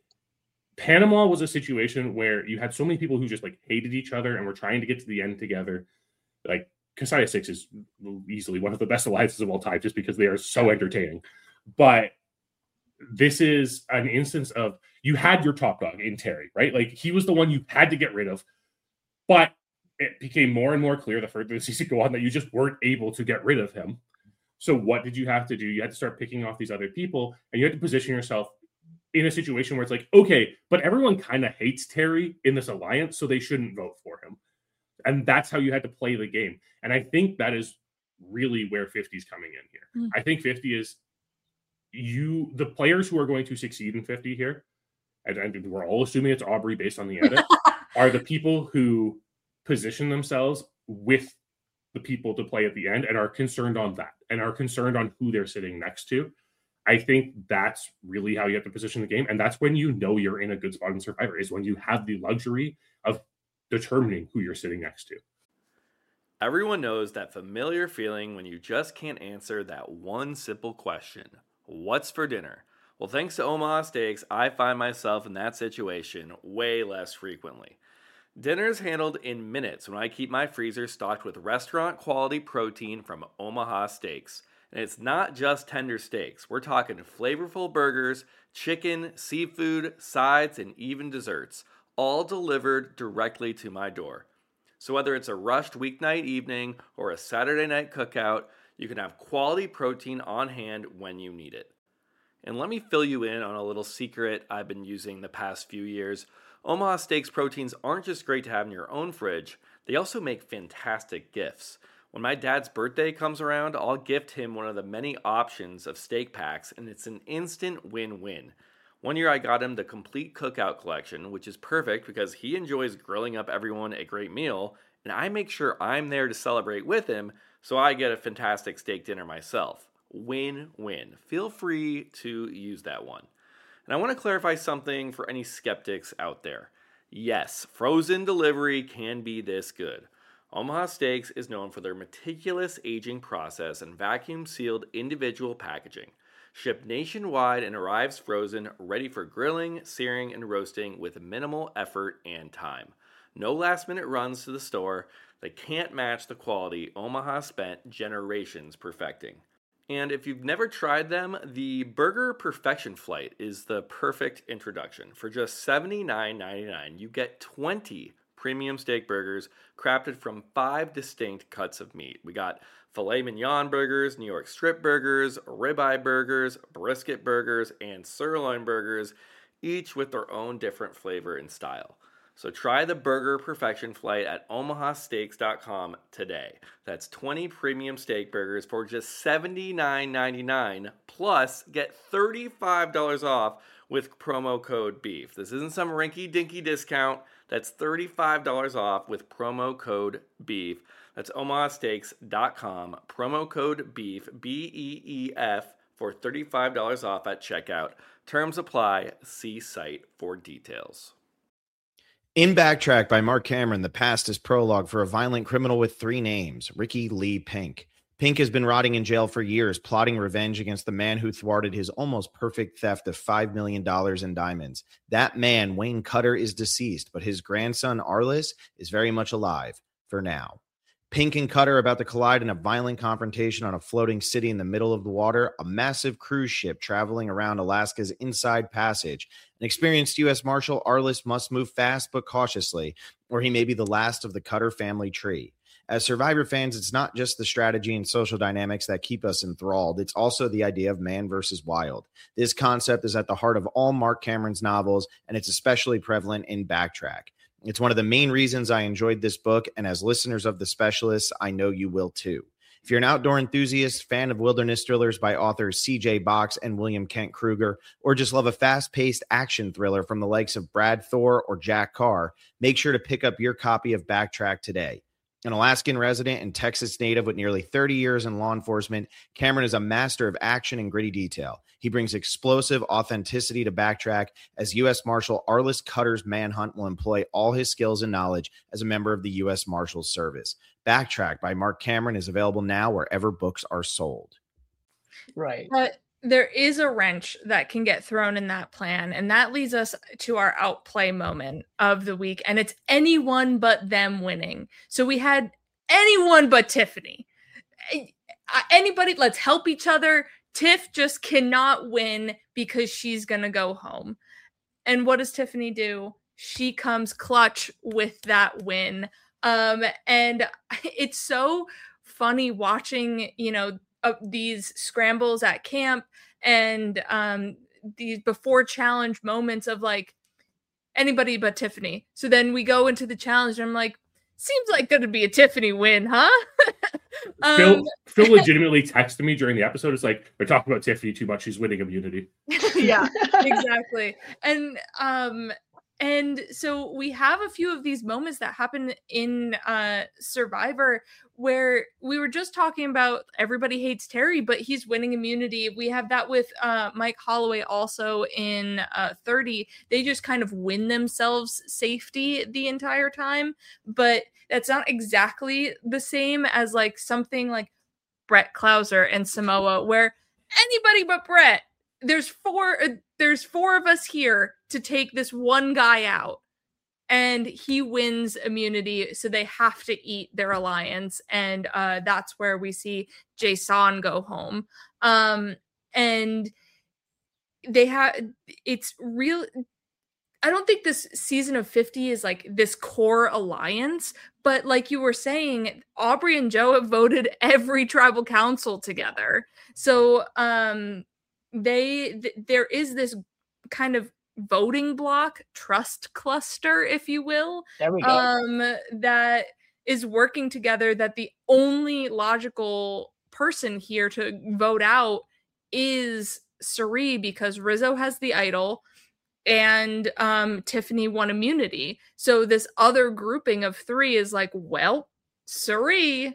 Panama was a situation where you had so many people who just like hated each other and were trying to get to the end together. Like Kasaya Six is easily one of the best alliances of all time just because they are so entertaining. But this is an instance of you had your top dog in Terry, right? Like he was the one you had to get rid of. But it became more and more clear the further the season go on that you just weren't able to get rid of him. So what did you have to do? You had to start picking off these other people, and you had to position yourself in a situation where it's like, okay, but everyone kind of hates Terry in this alliance, so they shouldn't vote for him. And that's how you had to play the game. And I think that is really where fifty is coming in here. Mm. I think fifty is you, the players who are going to succeed in fifty here, and, and we're all assuming it's Aubrey based on the edit, are the people who position themselves with the people to play at the end and are concerned on that and are concerned on who they're sitting next to. I think that's really how you have to position the game. And that's when you know you're in a good spot in Survivor, is when you have the luxury of determining who you're sitting next to. Everyone knows that familiar feeling when you just can't answer that one simple question. What's for dinner? Well, thanks to Omaha Steaks, I find myself in that situation way less frequently. Dinner is handled in minutes when I keep my freezer stocked with restaurant-quality protein from Omaha Steaks. And it's not just tender steaks. We're talking flavorful burgers, chicken, seafood, sides, and even desserts, all delivered directly to my door. So whether it's a rushed weeknight evening or a Saturday night cookout, you can have quality protein on hand when you need it. And let me fill you in on a little secret I've been using the past few years. Omaha Steaks proteins aren't just great to have in your own fridge, they also make fantastic gifts. When my dad's birthday comes around, I'll gift him one of the many options of steak packs, and it's an instant win-win. One year I got him the complete cookout collection, which is perfect because he enjoys grilling up everyone a great meal, and I make sure I'm there to celebrate with him, so I get a fantastic steak dinner myself. Win-win. Feel free to use that one. And I want to clarify something for any skeptics out there. Yes, frozen delivery can be this good. Omaha Steaks is known for their meticulous aging process and vacuum-sealed individual packaging. Shipped nationwide and arrives frozen, ready for grilling, searing, and roasting with minimal effort and time. No last-minute runs to the store. They can't match the quality Omaha spent generations perfecting. And if you've never tried them, the Burger Perfection Flight is the perfect introduction. For just seventy-nine ninety-nine, you get twenty premium steak burgers crafted from five distinct cuts of meat. We got filet mignon burgers, New York strip burgers, ribeye burgers, brisket burgers, and sirloin burgers, each with their own different flavor and style. So try the Burger Perfection Flight at omaha steaks dot com today. That's twenty premium steak burgers for just seventy-nine ninety-nine, plus get thirty-five dollars off with promo code BEEF. This isn't some rinky-dinky discount. That's thirty-five dollars off with promo code BEEF. That's omaha steaks dot com, promo code BEEF, B E E F, for thirty-five dollars off at checkout. Terms apply. See site for details. In Backtrack by Mark Cameron, the past is prologue for a violent criminal with three names, Ricky Lee Pink. Pink has been rotting in jail for years, plotting revenge against the man who thwarted his almost perfect theft of five million dollars in diamonds. That man, Wayne Cutter, is deceased, but his grandson, Arliss, is very much alive, for now. Pink and Cutter are about to collide in a violent confrontation on a floating city in the middle of the water, a massive cruise ship traveling around Alaska's Inside Passage. An experienced U S Marshal, Arliss must move fast but cautiously, or he may be the last of the Cutter family tree. As Survivor fans, it's not just the strategy and social dynamics that keep us enthralled. It's also the idea of man versus wild. This concept is at the heart of all Mark Cameron's novels, and it's especially prevalent in Backtrack. It's one of the main reasons I enjoyed this book, and as listeners of The Specialists, I know you will too. If you're an outdoor enthusiast, fan of wilderness thrillers by authors C J Box and William Kent Kruger, or just love a fast-paced action thriller from the likes of Brad Thor or Jack Carr, make sure to pick up your copy of Backtrack today. An Alaskan resident and Texas native with nearly thirty years in law enforcement, Cameron is a master of action and gritty detail. He brings explosive authenticity to Backtrack as U S Marshal Arliss Cutter's manhunt will employ all his skills and knowledge as a member of the U S Marshals Service. Backtrack by Mark Cameron is available now wherever books are sold. Right. But there is a wrench that can get thrown in that plan, and that leads us to our outplay moment of the week, and it's anyone but them winning. So we had anyone but Tiffany. Anybody, let's help each other. Tiff just cannot win because she's going to go home. And what does Tiffany do? She comes clutch with that win. Um, and it's so funny watching, you know, uh, these scrambles at camp and um, these before challenge moments of like anybody but Tiffany. So then we go into the challenge and I'm like, seems like going to be a Tiffany win, huh? um, Phil, Phil legitimately texted me during the episode. It's like, they're talking about Tiffany too much. She's winning immunity. Yeah, exactly. And um, and so we have a few of these moments that happen in uh, Survivor where we were just talking about everybody hates Terry, but he's winning immunity. We have that with uh, Mike Holloway also in uh, thirty. They just kind of win themselves safety the entire time, but that's not exactly the same as like something like Brett Klauser and Samoa, where anybody but Brett, there's four, uh, there's four of us here to take this one guy out, and he wins immunity, so they have to eat their alliance, and uh, that's where we see Jason go home. Um, and they have, it's real. I don't think this season of fifty is like this core alliance, but like you were saying, Aubrey and Joe have voted every tribal council together. So um, they th- there is this kind of voting block, trust cluster, if you will, There we go. um, that is working together, that the only logical person here to vote out is Cirie, because Rizzo has the idol and um, Tiffany won immunity. So this other grouping of three is like, well, Cirie.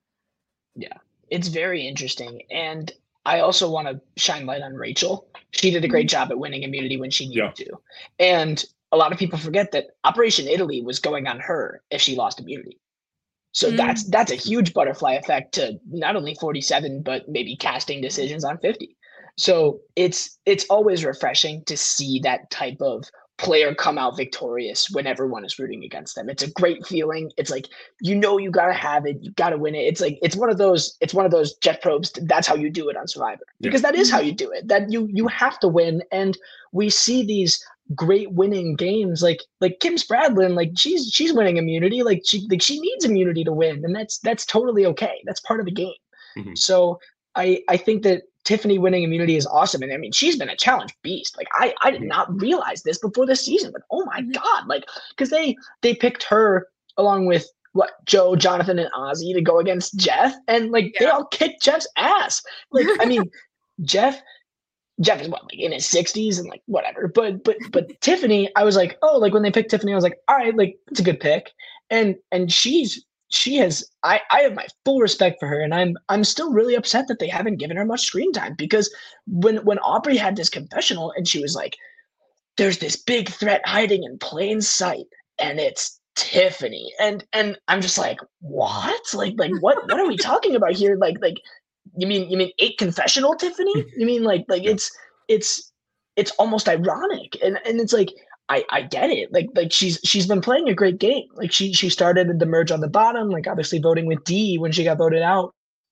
Yeah, it's very interesting. And I also want to shine light on Rachel. She did a great job at winning immunity when she needed Yeah. to. And a lot of people forget that Operation Italy was going on her if she lost immunity. So Mm. that's that's a huge butterfly effect to not only forty-seven, but maybe casting decisions on fifty. So it's it's always refreshing to see that type of player come out victorious when everyone is rooting against them. It's a great feeling. It's like, you know, you got to have it. You got to win it. It's like, it's one of those, it's one of those jet probes. That's how you do it on Survivor, because yeah. that is how you do it. That you, you have to win. And we see these great winning games, like, like Kim Spradlin, like she's, she's winning immunity. Like she, like she needs immunity to win. And that's, that's totally okay. That's part of the game. Mm-hmm. So I, I think that Tiffany winning immunity is awesome. And I mean, she's been a challenge beast. Like I, I did not realize this before this season, but oh my God, like, cause they, they picked her along with what, Joe, Jonathan, and Ozzy to go against Jeff. And like, yeah. they all kicked Jeff's ass. Like, I mean, Jeff, Jeff is what, like in his sixties and like, whatever. But, but, but Tiffany, I was like, oh, like when they picked Tiffany, I was like, all right, like it's a good pick. And, and she's, She has, I, I have my full respect for her, and I'm, I'm still really upset that they haven't given her much screen time, because when, when Aubrey had this confessional and she was like, there's this big threat hiding in plain sight and it's Tiffany. And, and I'm just like, what? Like, like what, what are we talking about here? Like, like, you mean, you mean eight confessional Tiffany? You mean like, like it's, it's, it's almost ironic. And, and it's like, I, I get it. Like, like she's, she's been playing a great game. Like she, she started the merge on the bottom, like obviously voting with D when she got voted out.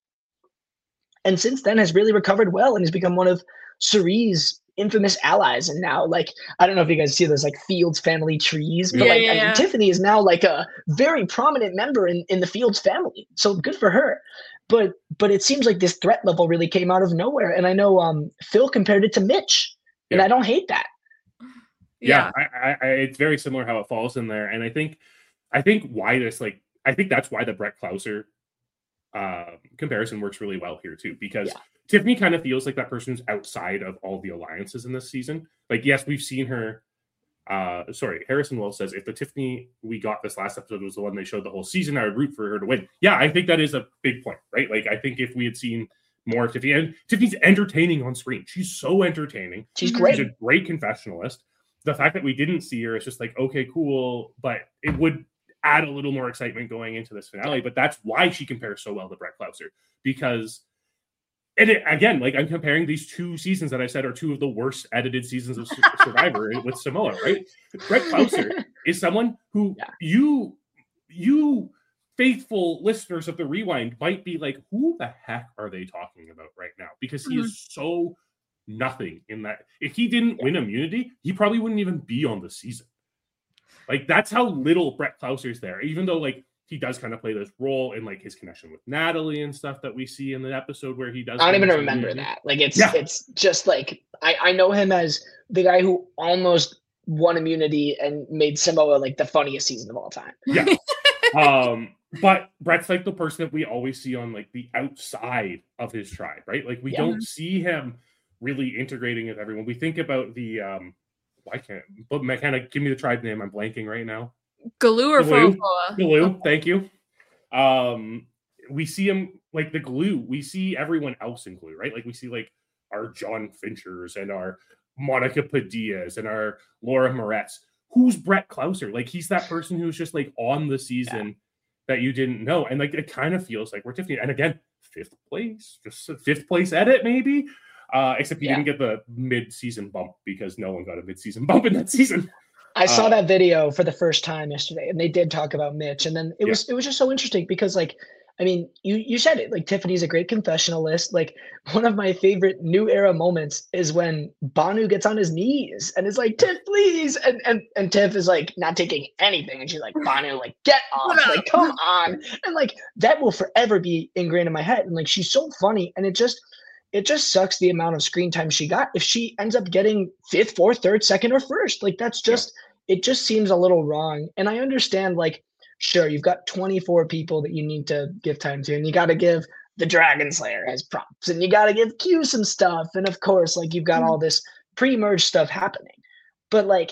And since then has really recovered well and has become one of Cirie's infamous allies. And now, like, I don't know if you guys see those like Fields family trees, but yeah, like, yeah, I mean, yeah. Tiffany is now like a very prominent member in, in the Fields family. So good for her. But, but it seems like this threat level really came out of nowhere. And I know um, Phil compared it to Mitch, and yeah. I don't hate that. Yeah, yeah I, I, it's very similar how it falls in there, and I think, I think why this like, I think that's why the Brett Klauser uh, comparison works really well here too, because yeah. Tiffany kind of feels like that person who's outside of all the alliances in this season. Like, yes, we've seen her. Uh, sorry, Harrison Wells says if the Tiffany we got this last episode was the one they showed the whole season, I would root for her to win. Yeah, I think that is a big point, right? Like, I think if we had seen more of Tiffany, and Tiffany's entertaining on screen, she's so entertaining. She's great. She's a great confessionalist. The fact that we didn't see her is just like, okay, cool, but it would add a little more excitement going into this finale. But that's why she compares so well to Brett Klauser, because, and it, again, like I'm comparing these two seasons that I said are two of the worst edited seasons of Survivor with Samoa, right? Brett Klauser is someone who yeah. you, you faithful listeners of the Rewind might be like, who the heck are they talking about right now? Because he mm-hmm. is so nothing in that. If he didn't win immunity, he probably wouldn't even be on the season. Like, that's how little Brett Klauser's there, even though like he does kind of play this role in like his connection with Natalie and stuff that we see in the episode where he does. I don't even remember immunity. that. Like it's yeah. it's just like I, I know him as the guy who almost won immunity and made Samoa like the funniest season of all time. Yeah. um But Brett's like the person that we always see on like the outside of his tribe, right? Like we yeah. don't see him really integrating with everyone. We think about the um why can't but McKenna give me the tribe name. I'm blanking right now. Galoo or Galoo. Fofoa? Galoo, thank you. Um we see him like the Glue. We see everyone else in Glue, right? Like we see like our John Finchers and our Monica Padillas and our Laura Moretz. Who's Brett Klauser? Like he's that person who's just like on the season yeah. that you didn't know. And like it kind of feels like we're Tiffany. And again, fifth place, just a fifth place edit, maybe. Uh, except he yeah. didn't get the mid-season bump because no one got a mid-season bump in that season. I saw uh, that video for the first time yesterday, and they did talk about Mitch. And then it yeah. was it was just so interesting because, like, I mean, you you said it. Like, Tiffany's a great confessionalist. Like, one of my favorite new era moments is when Banu gets on his knees and is like, "Tiff, please," and and and Tiff is like not taking anything, and she's like, "Banu, like, get off, like, come on," and like that will forever be ingrained in my head. And like, she's so funny, and it just. It just sucks the amount of screen time she got. If she ends up getting fifth, fourth, third, second, or first, like that's just, yeah. it just seems a little wrong. And I understand, like, sure, you've got twenty-four people that you need to give time to, and you got to give the Dragon Slayer as props, and you got to give Q some stuff. And of course, like, you've got mm-hmm. all this pre-merge stuff happening, but like,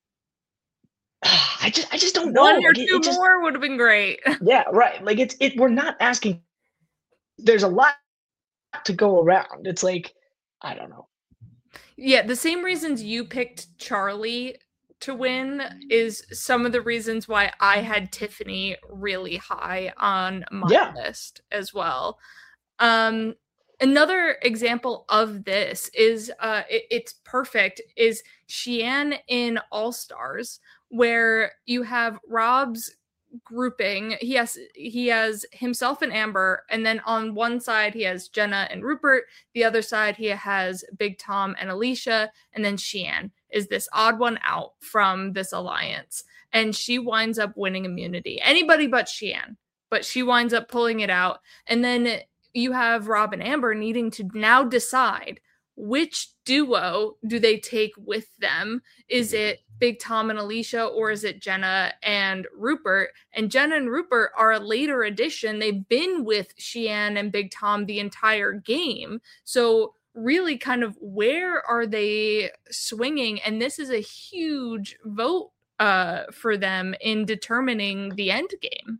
I just, I just don't know. One or like, two it, it just, more would have been great. Yeah, right. Like it's, it, we're not asking, there's a lot to go around. It's like, I don't know. Yeah, the same reasons you picked Charlie to win is some of the reasons why I had Tiffany really high on my yeah. list as well. Um, another example of this is uh, it, it's perfect is Xian in All Stars, where you have Rob's grouping. He has he has himself and Amber, and then on one side he has Jenna and Rupert. The other side he has Big Tom and Alicia, and then Xian is this odd one out from this alliance, and she winds up winning immunity. Anybody but Xian, but she winds up pulling it out, and then you have Rob and Amber needing to now decide which duo do they take with them. Is it Big Tom and Alicia, or is it Jenna and Rupert? And Jenna and Rupert are a later addition. They've been with Xian and Big Tom the entire game. So really kind of where are they swinging? And this is a huge vote uh, for them in determining the end game.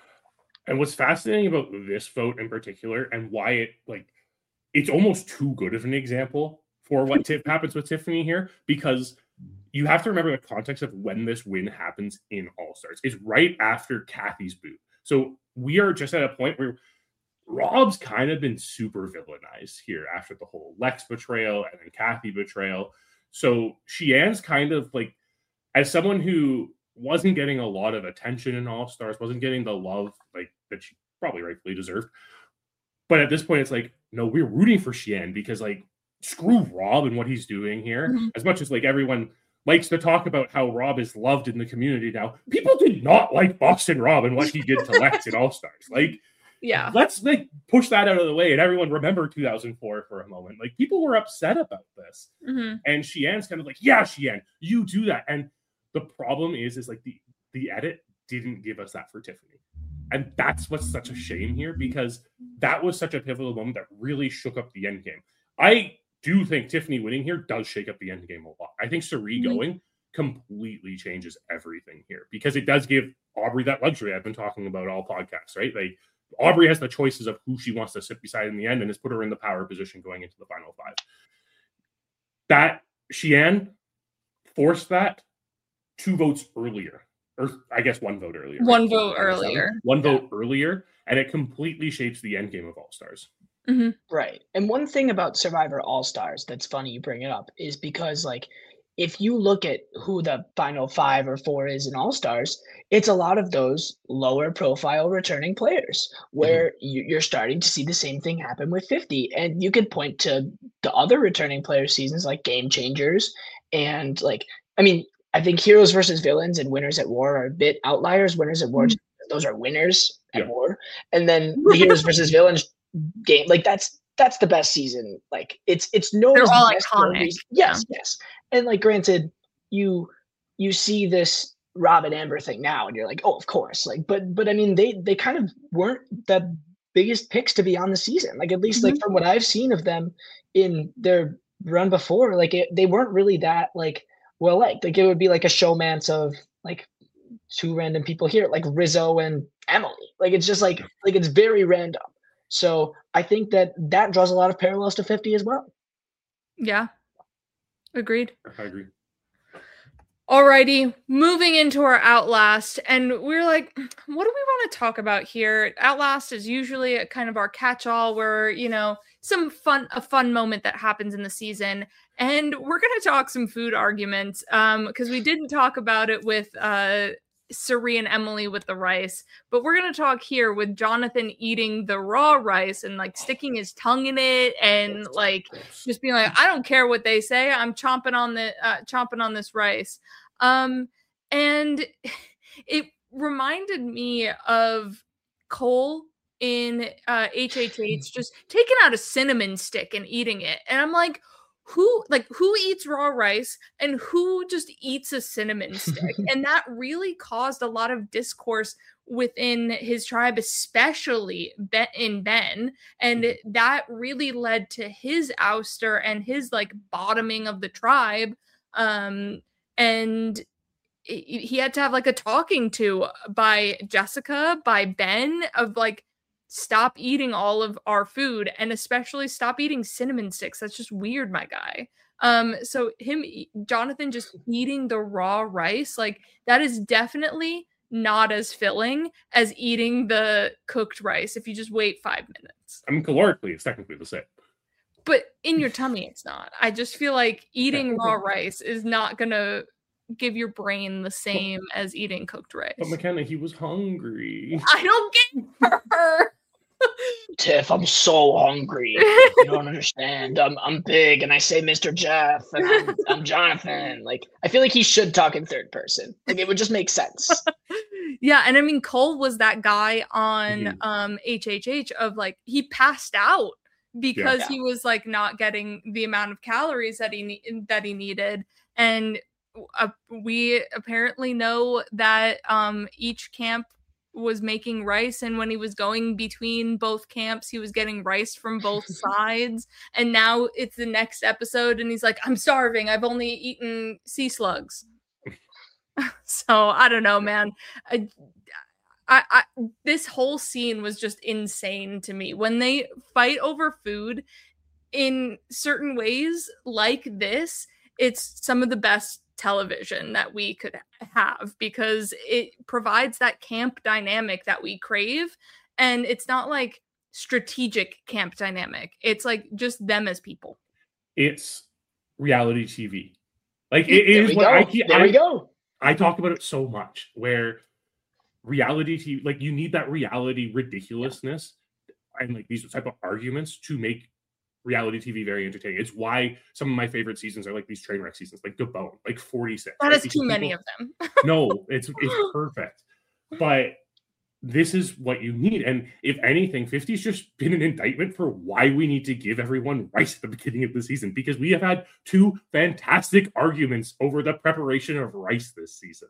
And what's fascinating about this vote in particular, and why it like it's almost too good of an example for what Tiff happens with Tiffany here, because you have to remember the context of when this win happens in All Stars. It's right after Kathy's boot. So we are just at a point where Rob's kind of been super villainized here after the whole Lex betrayal and then Kathy betrayal. So Xian's kind of like, as someone who wasn't getting a lot of attention in All Stars, wasn't getting the love like that she probably rightfully deserved. But at this point, it's like, no, we're rooting for Xian because like, screw Rob and what he's doing here. Mm-hmm. As much as like everyone likes to talk about how Rob is loved in the community now, people did not like Boston Rob and what he did to Lex in All Stars. Like, yeah, let's like push that out of the way and everyone remember two thousand four for a moment. Like, people were upset about this, mm-hmm. and Xian's kind of like, yeah, Xian, you do that. And the problem is, is like the the edit didn't give us that for Tiffany. And that's what's such a shame here, because that was such a pivotal moment that really shook up the end game. I do think Tiffany winning here does shake up the end game a lot. I think Cirie mm-hmm. going completely changes everything here, because it does give Aubrey that luxury I've been talking about all podcasts, right? Like, Aubrey has the choices of who she wants to sit beside in the end, and has put her in the power position going into the final five. That Xian forced that two votes earlier. Or I guess one vote earlier. One right? vote earlier. One yeah. vote earlier, and it completely shapes the end game of All Stars. Mm-hmm. Right. And one thing about Survivor All Stars that's funny you bring it up is because, like, if you look at who the final five or four is in All Stars, it's a lot of those lower profile returning players where mm-hmm. you're starting to see the same thing happen with fifty. And you could point to the other returning player seasons like Game Changers and, like, I mean, I think Heroes versus Villains and Winners at War are a bit outliers. Winners at War, mm-hmm. those are winners at yeah. War. And then the Heroes versus Villains game, like that's that's the best season. Like it's it's no they're all iconic. Yes, yeah. yes. And like granted, you you see this Rob and Amber thing now, and you're like, oh, of course. Like, but but I mean, they they kind of weren't the biggest picks to be on the season. Like at least mm-hmm. like from what I've seen of them in their run before, like it, they weren't really that like well liked. Like it would be like a showmance of like two random people here, like Rizzo and Emily. Like it's just like like it's very random. So I think that that draws a lot of parallels to fifty as well. Yeah, agreed. I agree. Alrighty, moving into our Outlast, and we're like, what do we want to talk about here? Outlast is usually a kind of our catch-all where, you know, some fun, a fun moment that happens in the season, and we're going to talk some food arguments, um, because we didn't talk about it with uh, Cirie and Emily with the rice, but we're going to talk here with Jonathan eating the raw rice and like sticking his tongue in it and like just being like, I don't care what they say, I'm chomping on the uh, chomping on this rice. Um, and it reminded me of Cole in uh, H H H just taking out a cinnamon stick and eating it, and I'm like, who like who eats raw rice and who just eats a cinnamon stick? And that really caused a lot of discourse within his tribe, especially Ben, in Ben. And that really led to his ouster and his like bottoming of the tribe. Um, and it, he had to have like a talking to by Jessica, by Ben, of like, stop eating all of our food, and especially stop eating cinnamon sticks. That's just weird, my guy. Um, so him, Jonathan just eating the raw rice, like that is definitely not as filling as eating the cooked rice if you just wait five minutes. I mean, calorically, it's technically the same. But in your tummy, it's not. I just feel like eating raw rice is not going to give your brain the same as eating cooked rice. But McKenna, he was hungry. I don't get her. Tiff, I'm so hungry. You don't understand. I'm I'm big, and I say Mister Jeff, and I'm, I'm Jonathan. Like, I feel like he should talk in third person. Like, it would just make sense. Yeah, and I mean, Cole was that guy on Mhm. um H H H of like he passed out because Yeah. he was like not getting the amount of calories that he ne- that he needed, and uh, we apparently know that um each camp was making rice, and when he was going between both camps he was getting rice from both sides, and now it's the next episode and he's like, I'm starving, I've only eaten sea slugs. So I don't know, man. I, I, I this whole scene was just insane to me. When they fight over food in certain ways like this, it's some of the best television that we could have because it provides that camp dynamic that we crave, and it's not like strategic camp dynamic. It's like just them as people. It's reality T V. Like it There is we what go. I keep. There I, we go. I talk about it so much where reality T V, like you need that reality ridiculousness and like these type of arguments to make reality T V very entertaining. It's why some of my favorite seasons are like these train wreck seasons, like Gabon, like forty-six. That right? is Because too many people- of them. No, it's it's perfect. But this is what you need. And if anything, fifty's just been an indictment for why we need to give everyone rice at the beginning of the season, because we have had two fantastic arguments over the preparation of rice this season.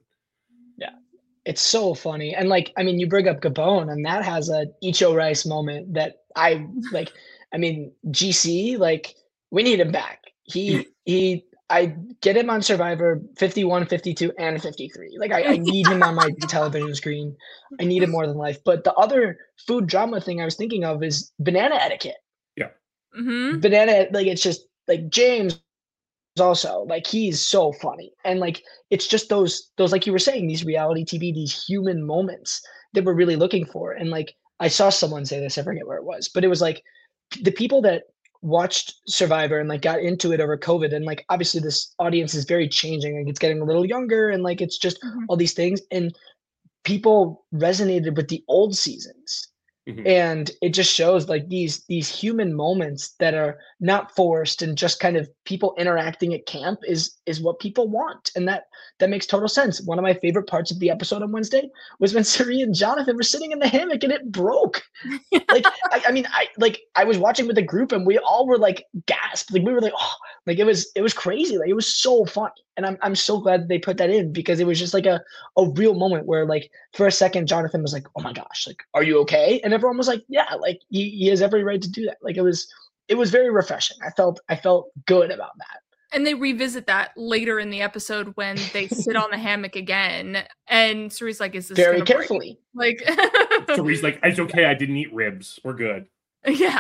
It's so funny. And like, I mean, you bring up Gabon, and that has a Icho Rice moment that I like. I mean, G C, like, we need him back. He he I get him on Survivor fifty-one, fifty-two, and fifty-three. Like, I, I need him on my television screen. I need him more than life. But the other food drama thing I was thinking of is banana etiquette. Mm-hmm. Banana, like, it's just like James also, like, he's so funny. And like, it's just those those like you were saying, these reality T V, these human moments that we're really looking for. And like, I saw someone say this, I forget where it was, but it was like the people that watched Survivor and like got into it over COVID, and like obviously this audience is very changing, like it's getting a little younger, and like it's just Mhm. all these things, and people resonated with the old seasons. Mhm. And it just shows like these these human moments that are not forced, and just kind of people interacting at camp is is what people want, and that that makes total sense. One of my favorite parts of the episode on Wednesday was when Sari and Jonathan were sitting in the hammock and it broke. Like, I, I mean, I like I was watching with a group and we all were like gasped, like we were like, oh, like it was it was crazy, like it was so funny, and I'm I'm so glad that they put that in, because it was just like a a real moment where like for a second Jonathan was like, oh my gosh, like, are you okay? And everyone was like, yeah, like he, he has every right to do that. Like it was it was very refreshing. I felt I felt good about that. And they revisit that later in the episode when they sit on the hammock again, and Sari's like, "Is this Very gonna break?" carefully. Like, So he's like, it's okay, I didn't eat ribs. We're good. yeah,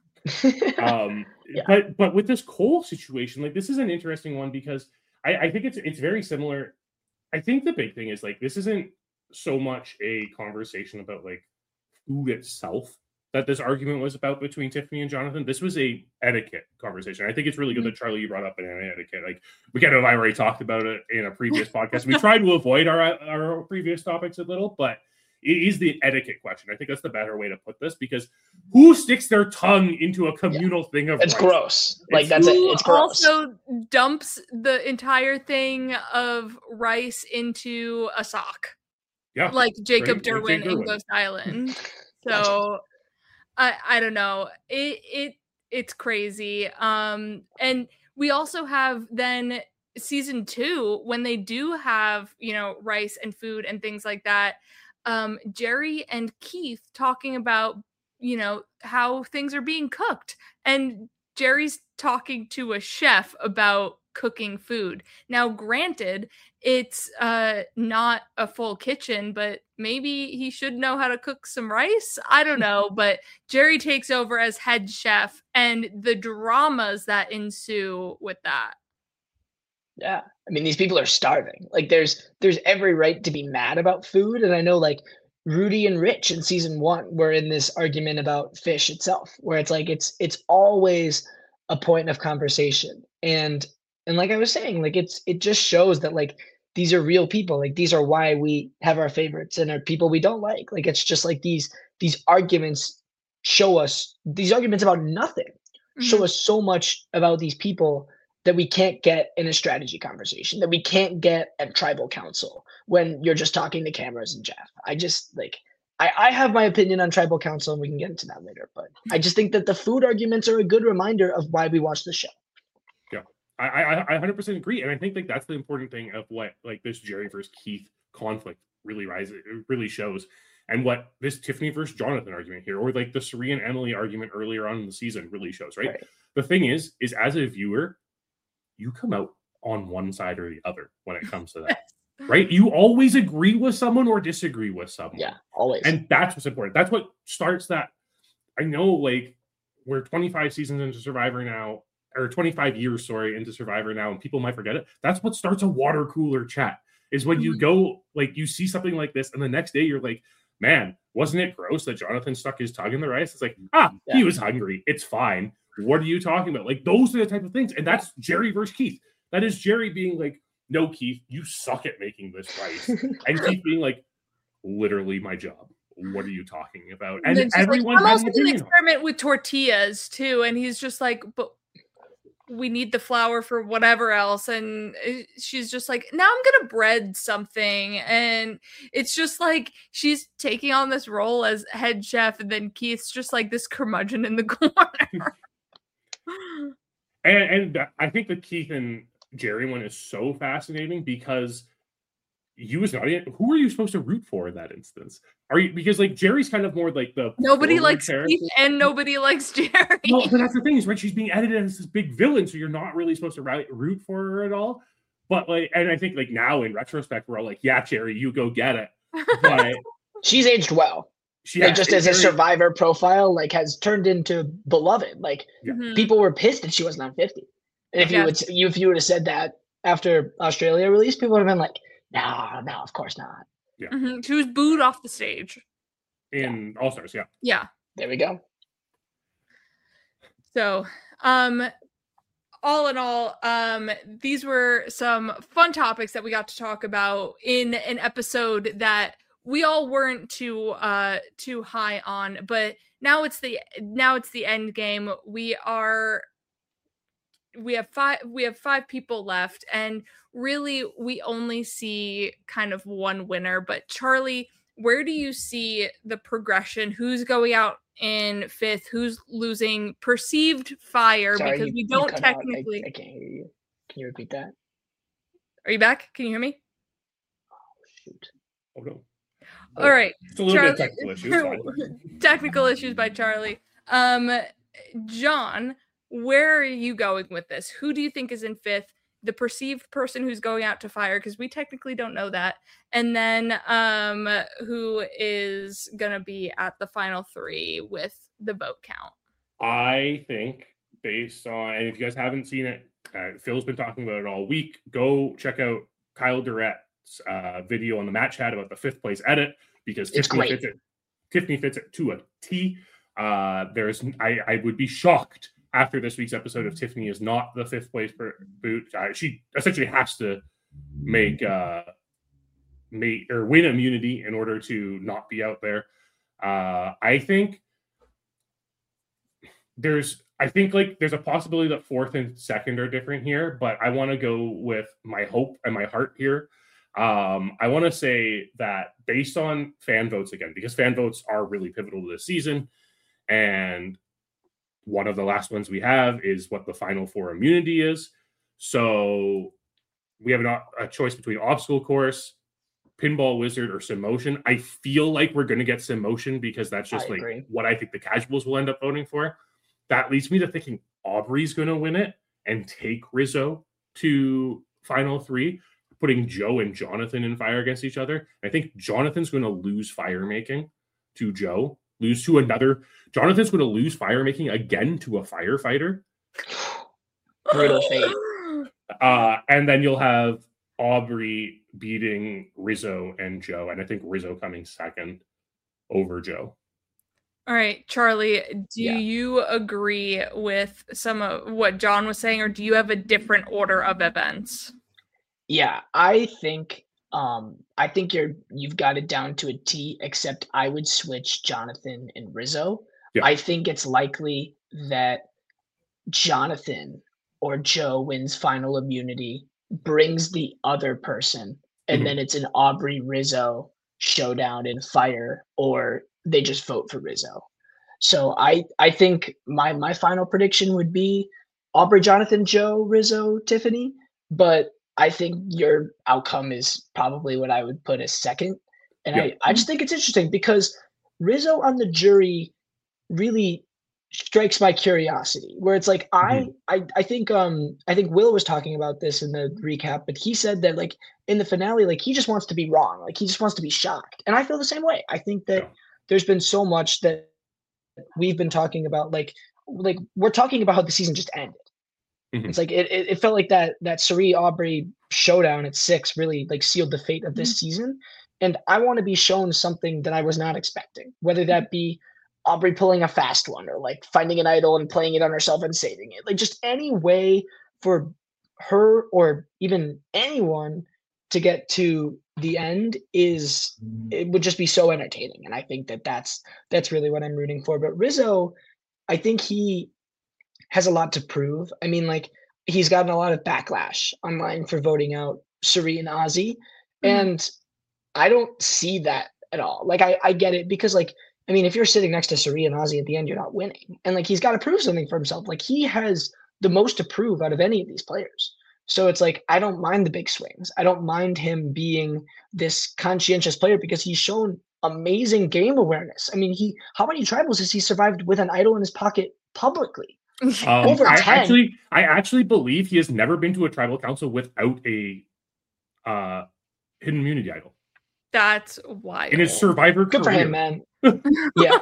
Um, Yeah. but but with this Cole situation, like this is an interesting one, because I, I think it's it's very similar. I think the big thing is like this isn't so much a conversation about like food itself that this argument was about between Tiffany and Jonathan. This was a etiquette conversation. I think it's really good that Charlie, you brought up banana etiquette. Like McKenna and I already talked about it in a previous podcast. We tried to avoid our our previous topics a little, but it is the etiquette question. I think that's the better way to put this, because who sticks their tongue into a communal thing of It's rice? gross. Like It's- that's it. Who It's gross. also dumps the entire thing of rice into a sock, Yeah, like Jacob Right, like Derwin Jake in Derwin. Ghost Island. So I I don't know. It it it's crazy. Um and we also have then season two, when they do have, you know, rice and food and things like that. Um Jerry and Keith talking about, you know, how things are being cooked. And Jerry's talking to a chef about cooking food. Now, granted, it's uh not a full kitchen, but maybe he should know how to cook some rice. I don't know, but Jerry takes over as head chef, and the dramas that ensue with that. Yeah. I mean, these people are starving. Like there's there's every right to be mad about food. And I know like Rudy and Rich in season one were in this argument about fish itself, where it's like it's it's always a point of conversation. And and like I was saying, like it's it just shows that like these are real people. Like these are why we have our favorites and are people we don't like. Like it's just like these these arguments show us these arguments about nothing show Mhm. us so much about these people that we can't get in a strategy conversation, that we can't get at tribal council when you're just talking to cameras and Jeff. I just like I, I have my opinion on tribal council and we can get into that later, but I just think that the food arguments are a good reminder of why we watch the show. Yeah, I, I I one hundred percent agree, and I think like that's the important thing of what like this Jerry versus Keith conflict really rises, it really shows, and what this Tiffany versus Jonathan argument here, or like the Suri and Emily argument earlier on in the season, really shows. Right. Right. The thing is, is as a viewer, you come out on one side or the other when it comes to that. Right? You always agree with someone or disagree with someone. Yeah, always. And that's what's important. That's what starts that. I know, like, we're twenty-five seasons into Survivor now, or twenty-five years, sorry, into Survivor now, and people might forget it. That's what starts a water cooler chat, is when you go, like, you see something like this, and the next day you're like, man, wasn't it gross that Jonathan stuck his tongue in the rice? It's like, ah, Yeah. he was hungry. It's fine. What are you talking about? Like, those are the type of things. And that's Jerry versus Keith. That is Jerry being like, no, Keith, you suck at making this rice. And Keith being like, literally my job. What are you talking about? And, And then she's like, everyone I'm has also an going to opinion on it. experiment with tortillas too. And he's just like, but we need the flour for whatever else. And uh, she's just like, now I'm going to bread something. And it's just like she's taking on this role as head chef. And then Keith's just like this curmudgeon in the corner. And, and I think the Keith and Jerry one is so fascinating because you as an audience, who are you supposed to root for in that instance? Are you because like Jerry's kind of more like the Nobody forward likes character. Keith and nobody likes Jerry. Well, but that's the thing is right. She's being edited as this big villain, so you're not really supposed to ri- root for her at all. But like, and I think like now in retrospect, we're all like, yeah, Jerry, you go get it. But She's aged well. she Like has- just as a Jerry- survivor profile, like has turned into beloved. Like Mhm. people were pissed that she wasn't on fifty. And if you Yeah. would you if you would have said that after Australia release, people would have been like, no, no, of course not. Mhm. She was booed off the stage. in All Stars, yeah. Yeah. There we go. So, um, all in all, um, these were some fun topics that we got to talk about in an episode that we all weren't too uh too high on, but now it's the now it's the end game. We are we have five we have five people left, and really we only see kind of one winner. But Charlie, where do you see the progression? Who's going out in fifth? Who's losing perceived fire? Sorry, because you- we you don't cut out. I- technically. I, can't hear you. Can you repeat that? Are you back? Can you hear me? Shoot. Oh no. All right. It's a little bit of Charlie- technical issue. It's fine. Technical issues by Charlie. Um, John, where are you going with this? Who do you think is in fifth? The perceived person who's going out to fire, because we technically don't know that, and then um, who is gonna be at the final three with the vote count? I think based on, and if you guys haven't seen it, uh, Phil's been talking about it all week. Go check out Kyle Durrett's uh, video on the Match Chat about the fifth place edit, because It's Tiffany great. fits it. Tiffany fits it to a T. Uh, there's, I, I would be shocked after this week's episode if Tiffany is not the fifth place per boot. Uh, she essentially has to make uh, make or win immunity in order to not be out there. Uh, I think there's I think like there's a possibility that fourth and second are different here, but I want to go with my hope and my heart here. Um, I want to say that based on fan votes again, because fan votes are really pivotal to this season, and one of the last ones we have is what the final four immunity is. So we have an, a choice between obstacle course, pinball wizard, or sim motion. I feel like we're going to get sim motion because that's just I like agree. what I think the casuals will end up voting for. That leads me to thinking Aubrey's going to win it and take Rizzo to final three, putting Joe and Jonathan in fire against each other. I think Jonathan's going to lose fire making to Joe, lose to another. Jonathan's going to lose fire making again to a firefighter. Brutal fate. Uh, and then you'll have Aubrey beating Rizzo and Joe, and I think Rizzo coming second over Joe. All right, Charlie, do Yeah. you agree with some of what John was saying, or do you have a different order of events? Yeah, I think um I think you're you've got it down to a T, except I would switch Jonathan and Rizzo. Yeah. I think it's likely that Jonathan or Joe wins final immunity, brings the other person, and Mhm. then it's an Aubrey Rizzo showdown in fire, or they just vote for Rizzo. So I I think my my final prediction would be Aubrey, Jonathan, Joe, Rizzo, Tiffany, but I think your outcome is probably what I would put as second. And Yeah. I, I just think it's interesting because Rizzo on the jury really strikes my curiosity where it's like I, I I think um I think Will was talking about this in the recap, but he said that like in the finale, like he just wants to be wrong, like he just wants to be shocked. And I feel the same way. I think that Yeah. there's been so much that we've been talking about, like like we're talking about how the season just ended. Mhm. It's like it, it it felt like that that Cirie Aubrey showdown at six really like sealed the fate of this season. And I want to be shown something that I was not expecting, whether that be Aubrey pulling a fast one or like finding an idol and playing it on herself and saving it. Like just any way for her or even anyone to get to the end is it would just be so entertaining. And I think that that's that's really what I'm rooting for. But Rizzo, I think he has a lot to prove. I mean, like he's gotten a lot of backlash online for voting out Cirie and Ozzy, Mhm. and I don't see that at all. Like I, I get it because like I mean, if you're sitting next to Cirie and Ozzy at the end, you're not winning, and like he's got to prove something for himself. Like he has the most to prove out of any of these players. So it's like I don't mind the big swings. I don't mind him being this conscientious player because he's shown amazing game awareness. I mean, he how many tribals has he survived with an idol in his pocket publicly? Um, Over I ten. actually, I actually believe he has never been to a tribal council without a uh, hidden immunity idol That's wild. in his Survivor Good for career. him, man. Yeah.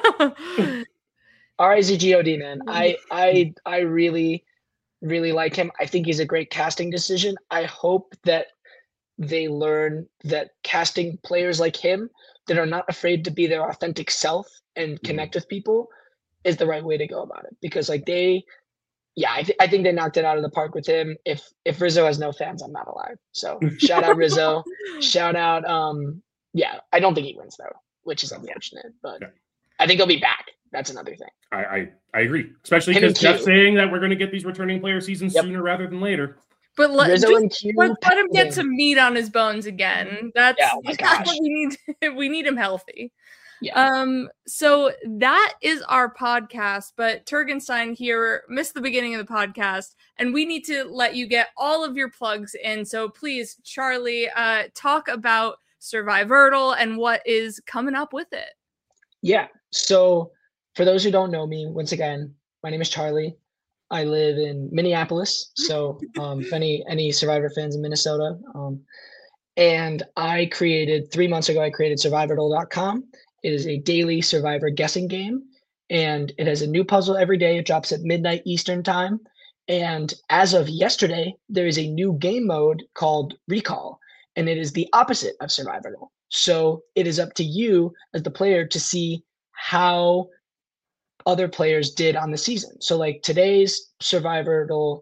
R I Z G O D, man. I I I really, really like him. I think he's a great casting decision. I hope that they learn that casting players like him that are not afraid to be their authentic self and connect with people is the right way to go about it. Because like they, yeah, I, th- I think they knocked it out of the park with him. If if Rizzo has no fans, I'm not alive. So shout out Rizzo. Shout out. Um, yeah, I don't think he wins though, which is unfortunate. But Yeah. I think he'll be back. That's another thing. I, I, I agree, especially Him and because Jeff's Q. saying that we're going to get these returning player seasons Yep. sooner rather than later. But let, Rizzo just, and Q. let's let him get pounding. some meat on his bones again. That's, Yeah, oh my that's gosh. what we need. We need him healthy. Yeah. Um, so that is our podcast, but Turgenstein here missed the beginning of the podcast, and we need to let you get all of your plugs in. So please, Charlie, uh, talk about Survivordle and what is coming up with it. Yeah. So for those who don't know me, once again, my name is Charlie. I live in Minneapolis. So um, if any any Survivor fans in Minnesota, um, and I created three months ago, I created Survivordle dot com. It is a daily Survivor guessing game, and it has a new puzzle every day. It drops at midnight Eastern time. And as of yesterday, there is a new game mode called Recall, and it is the opposite of Survivordle. So it is up to you as the player to see how other players did on the season. So like today's Survivordle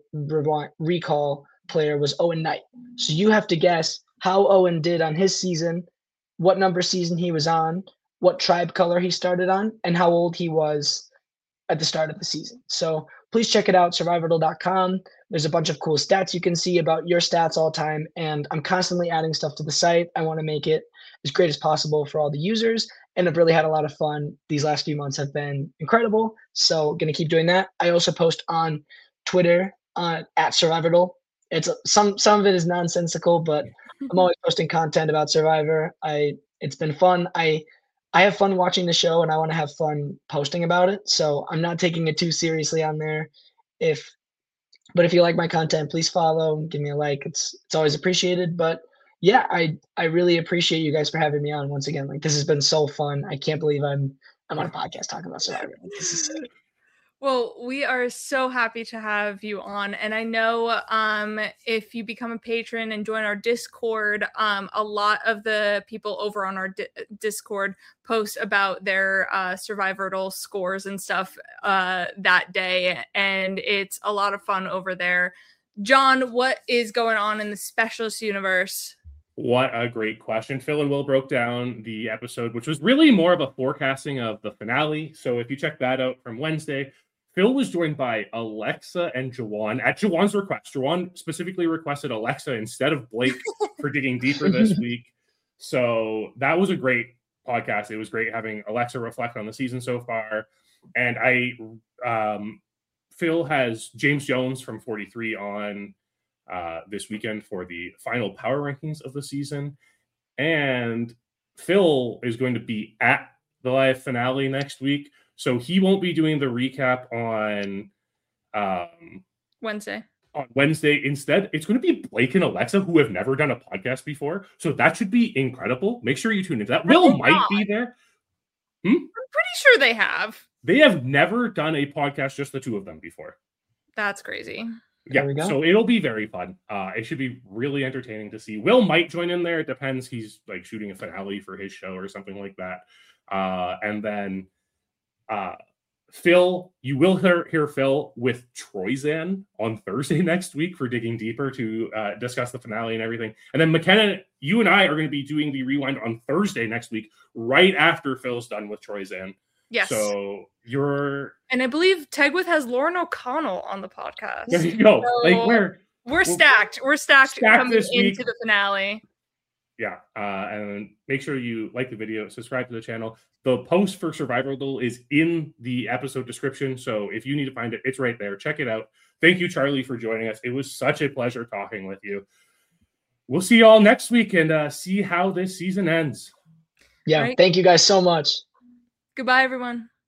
Recall player was Owen Knight. So you have to guess how Owen did on his season, what number season he was on, what tribe color he started on, and how old he was at the start of the season. So please check it out, Survivordle dot com. There's a bunch of cool stats you can see about your stats all time, and I'm constantly adding stuff to the site. I want to make it as great as possible for all the users, and I've really had a lot of fun. These last few months have been incredible, so going to keep doing that. I also post on Twitter uh, at Survivordle. It's some some of it is nonsensical, but I'm always posting content about Survivor. I it's been fun. I I have fun watching the show, and I want to have fun posting about it. So I'm not taking it too seriously on there. If but if you like my content, please follow, give me a like. It's it's always appreciated. But yeah, I I really appreciate you guys for having me on once again. Like this has been so fun. I can't believe I'm I'm on a podcast talking about Survivor. Like, this is sick. Well, we are so happy to have you on. And I know um, if you become a patron and join our Discord, um, a lot of the people over on our di- Discord post about their uh, Survivordle scores and stuff uh, that day. And it's a lot of fun over there. John, what is going on in the Specialist universe? What a great question. Phil and Will broke down the episode, which was really more of a forecasting of the finale. So if you check that out from Wednesday, Phil was joined by Alexa and Jawan at Jawan's request. Jawan specifically requested Alexa instead of Blake for digging deeper this week. So that was a great podcast. It was great having Alexa reflect on the season so far. And I, um, Phil has James Jones from forty-three on uh, this weekend for the final power rankings of the season. And Phil is going to be at the live finale next week. So he won't be doing the recap on um, Wednesday. On Wednesday. Instead, it's going to be Blake and Alexa, who have never done a podcast before. So that should be incredible. Make sure you tune into that. Will might not. be there. Hmm? I'm pretty sure they have. They have never done a podcast, just the two of them before. That's crazy. Yeah, so it'll be very fun. Uh, it should be really entertaining to see. Will might join in there. It depends. He's like shooting a finale for his show or something like that. Uh, and then Uh, Phil, you will hear, hear Phil with Troyzan on Thursday next week for digging deeper to uh, discuss the finale and everything. And then McKenna, you and I are going to be doing the rewind on Thursday next week, right after Phil's done with Troyzan. Yes. So you're, and I believe Tegwith has Lauren O'Connell on the podcast. There you go. So like we're we're stacked. We're stacked, stacked coming this into week. the finale. Yeah, uh, and make sure you like the video, subscribe to the channel. The post for Survivordle is in the episode description, so if you need to find it, it's right there. Check it out. Thank you, Charlie, for joining us. It was such a pleasure talking with you. We'll see you all next week and uh, see how this season ends. Yeah, right. Thank you guys so much. Goodbye, everyone.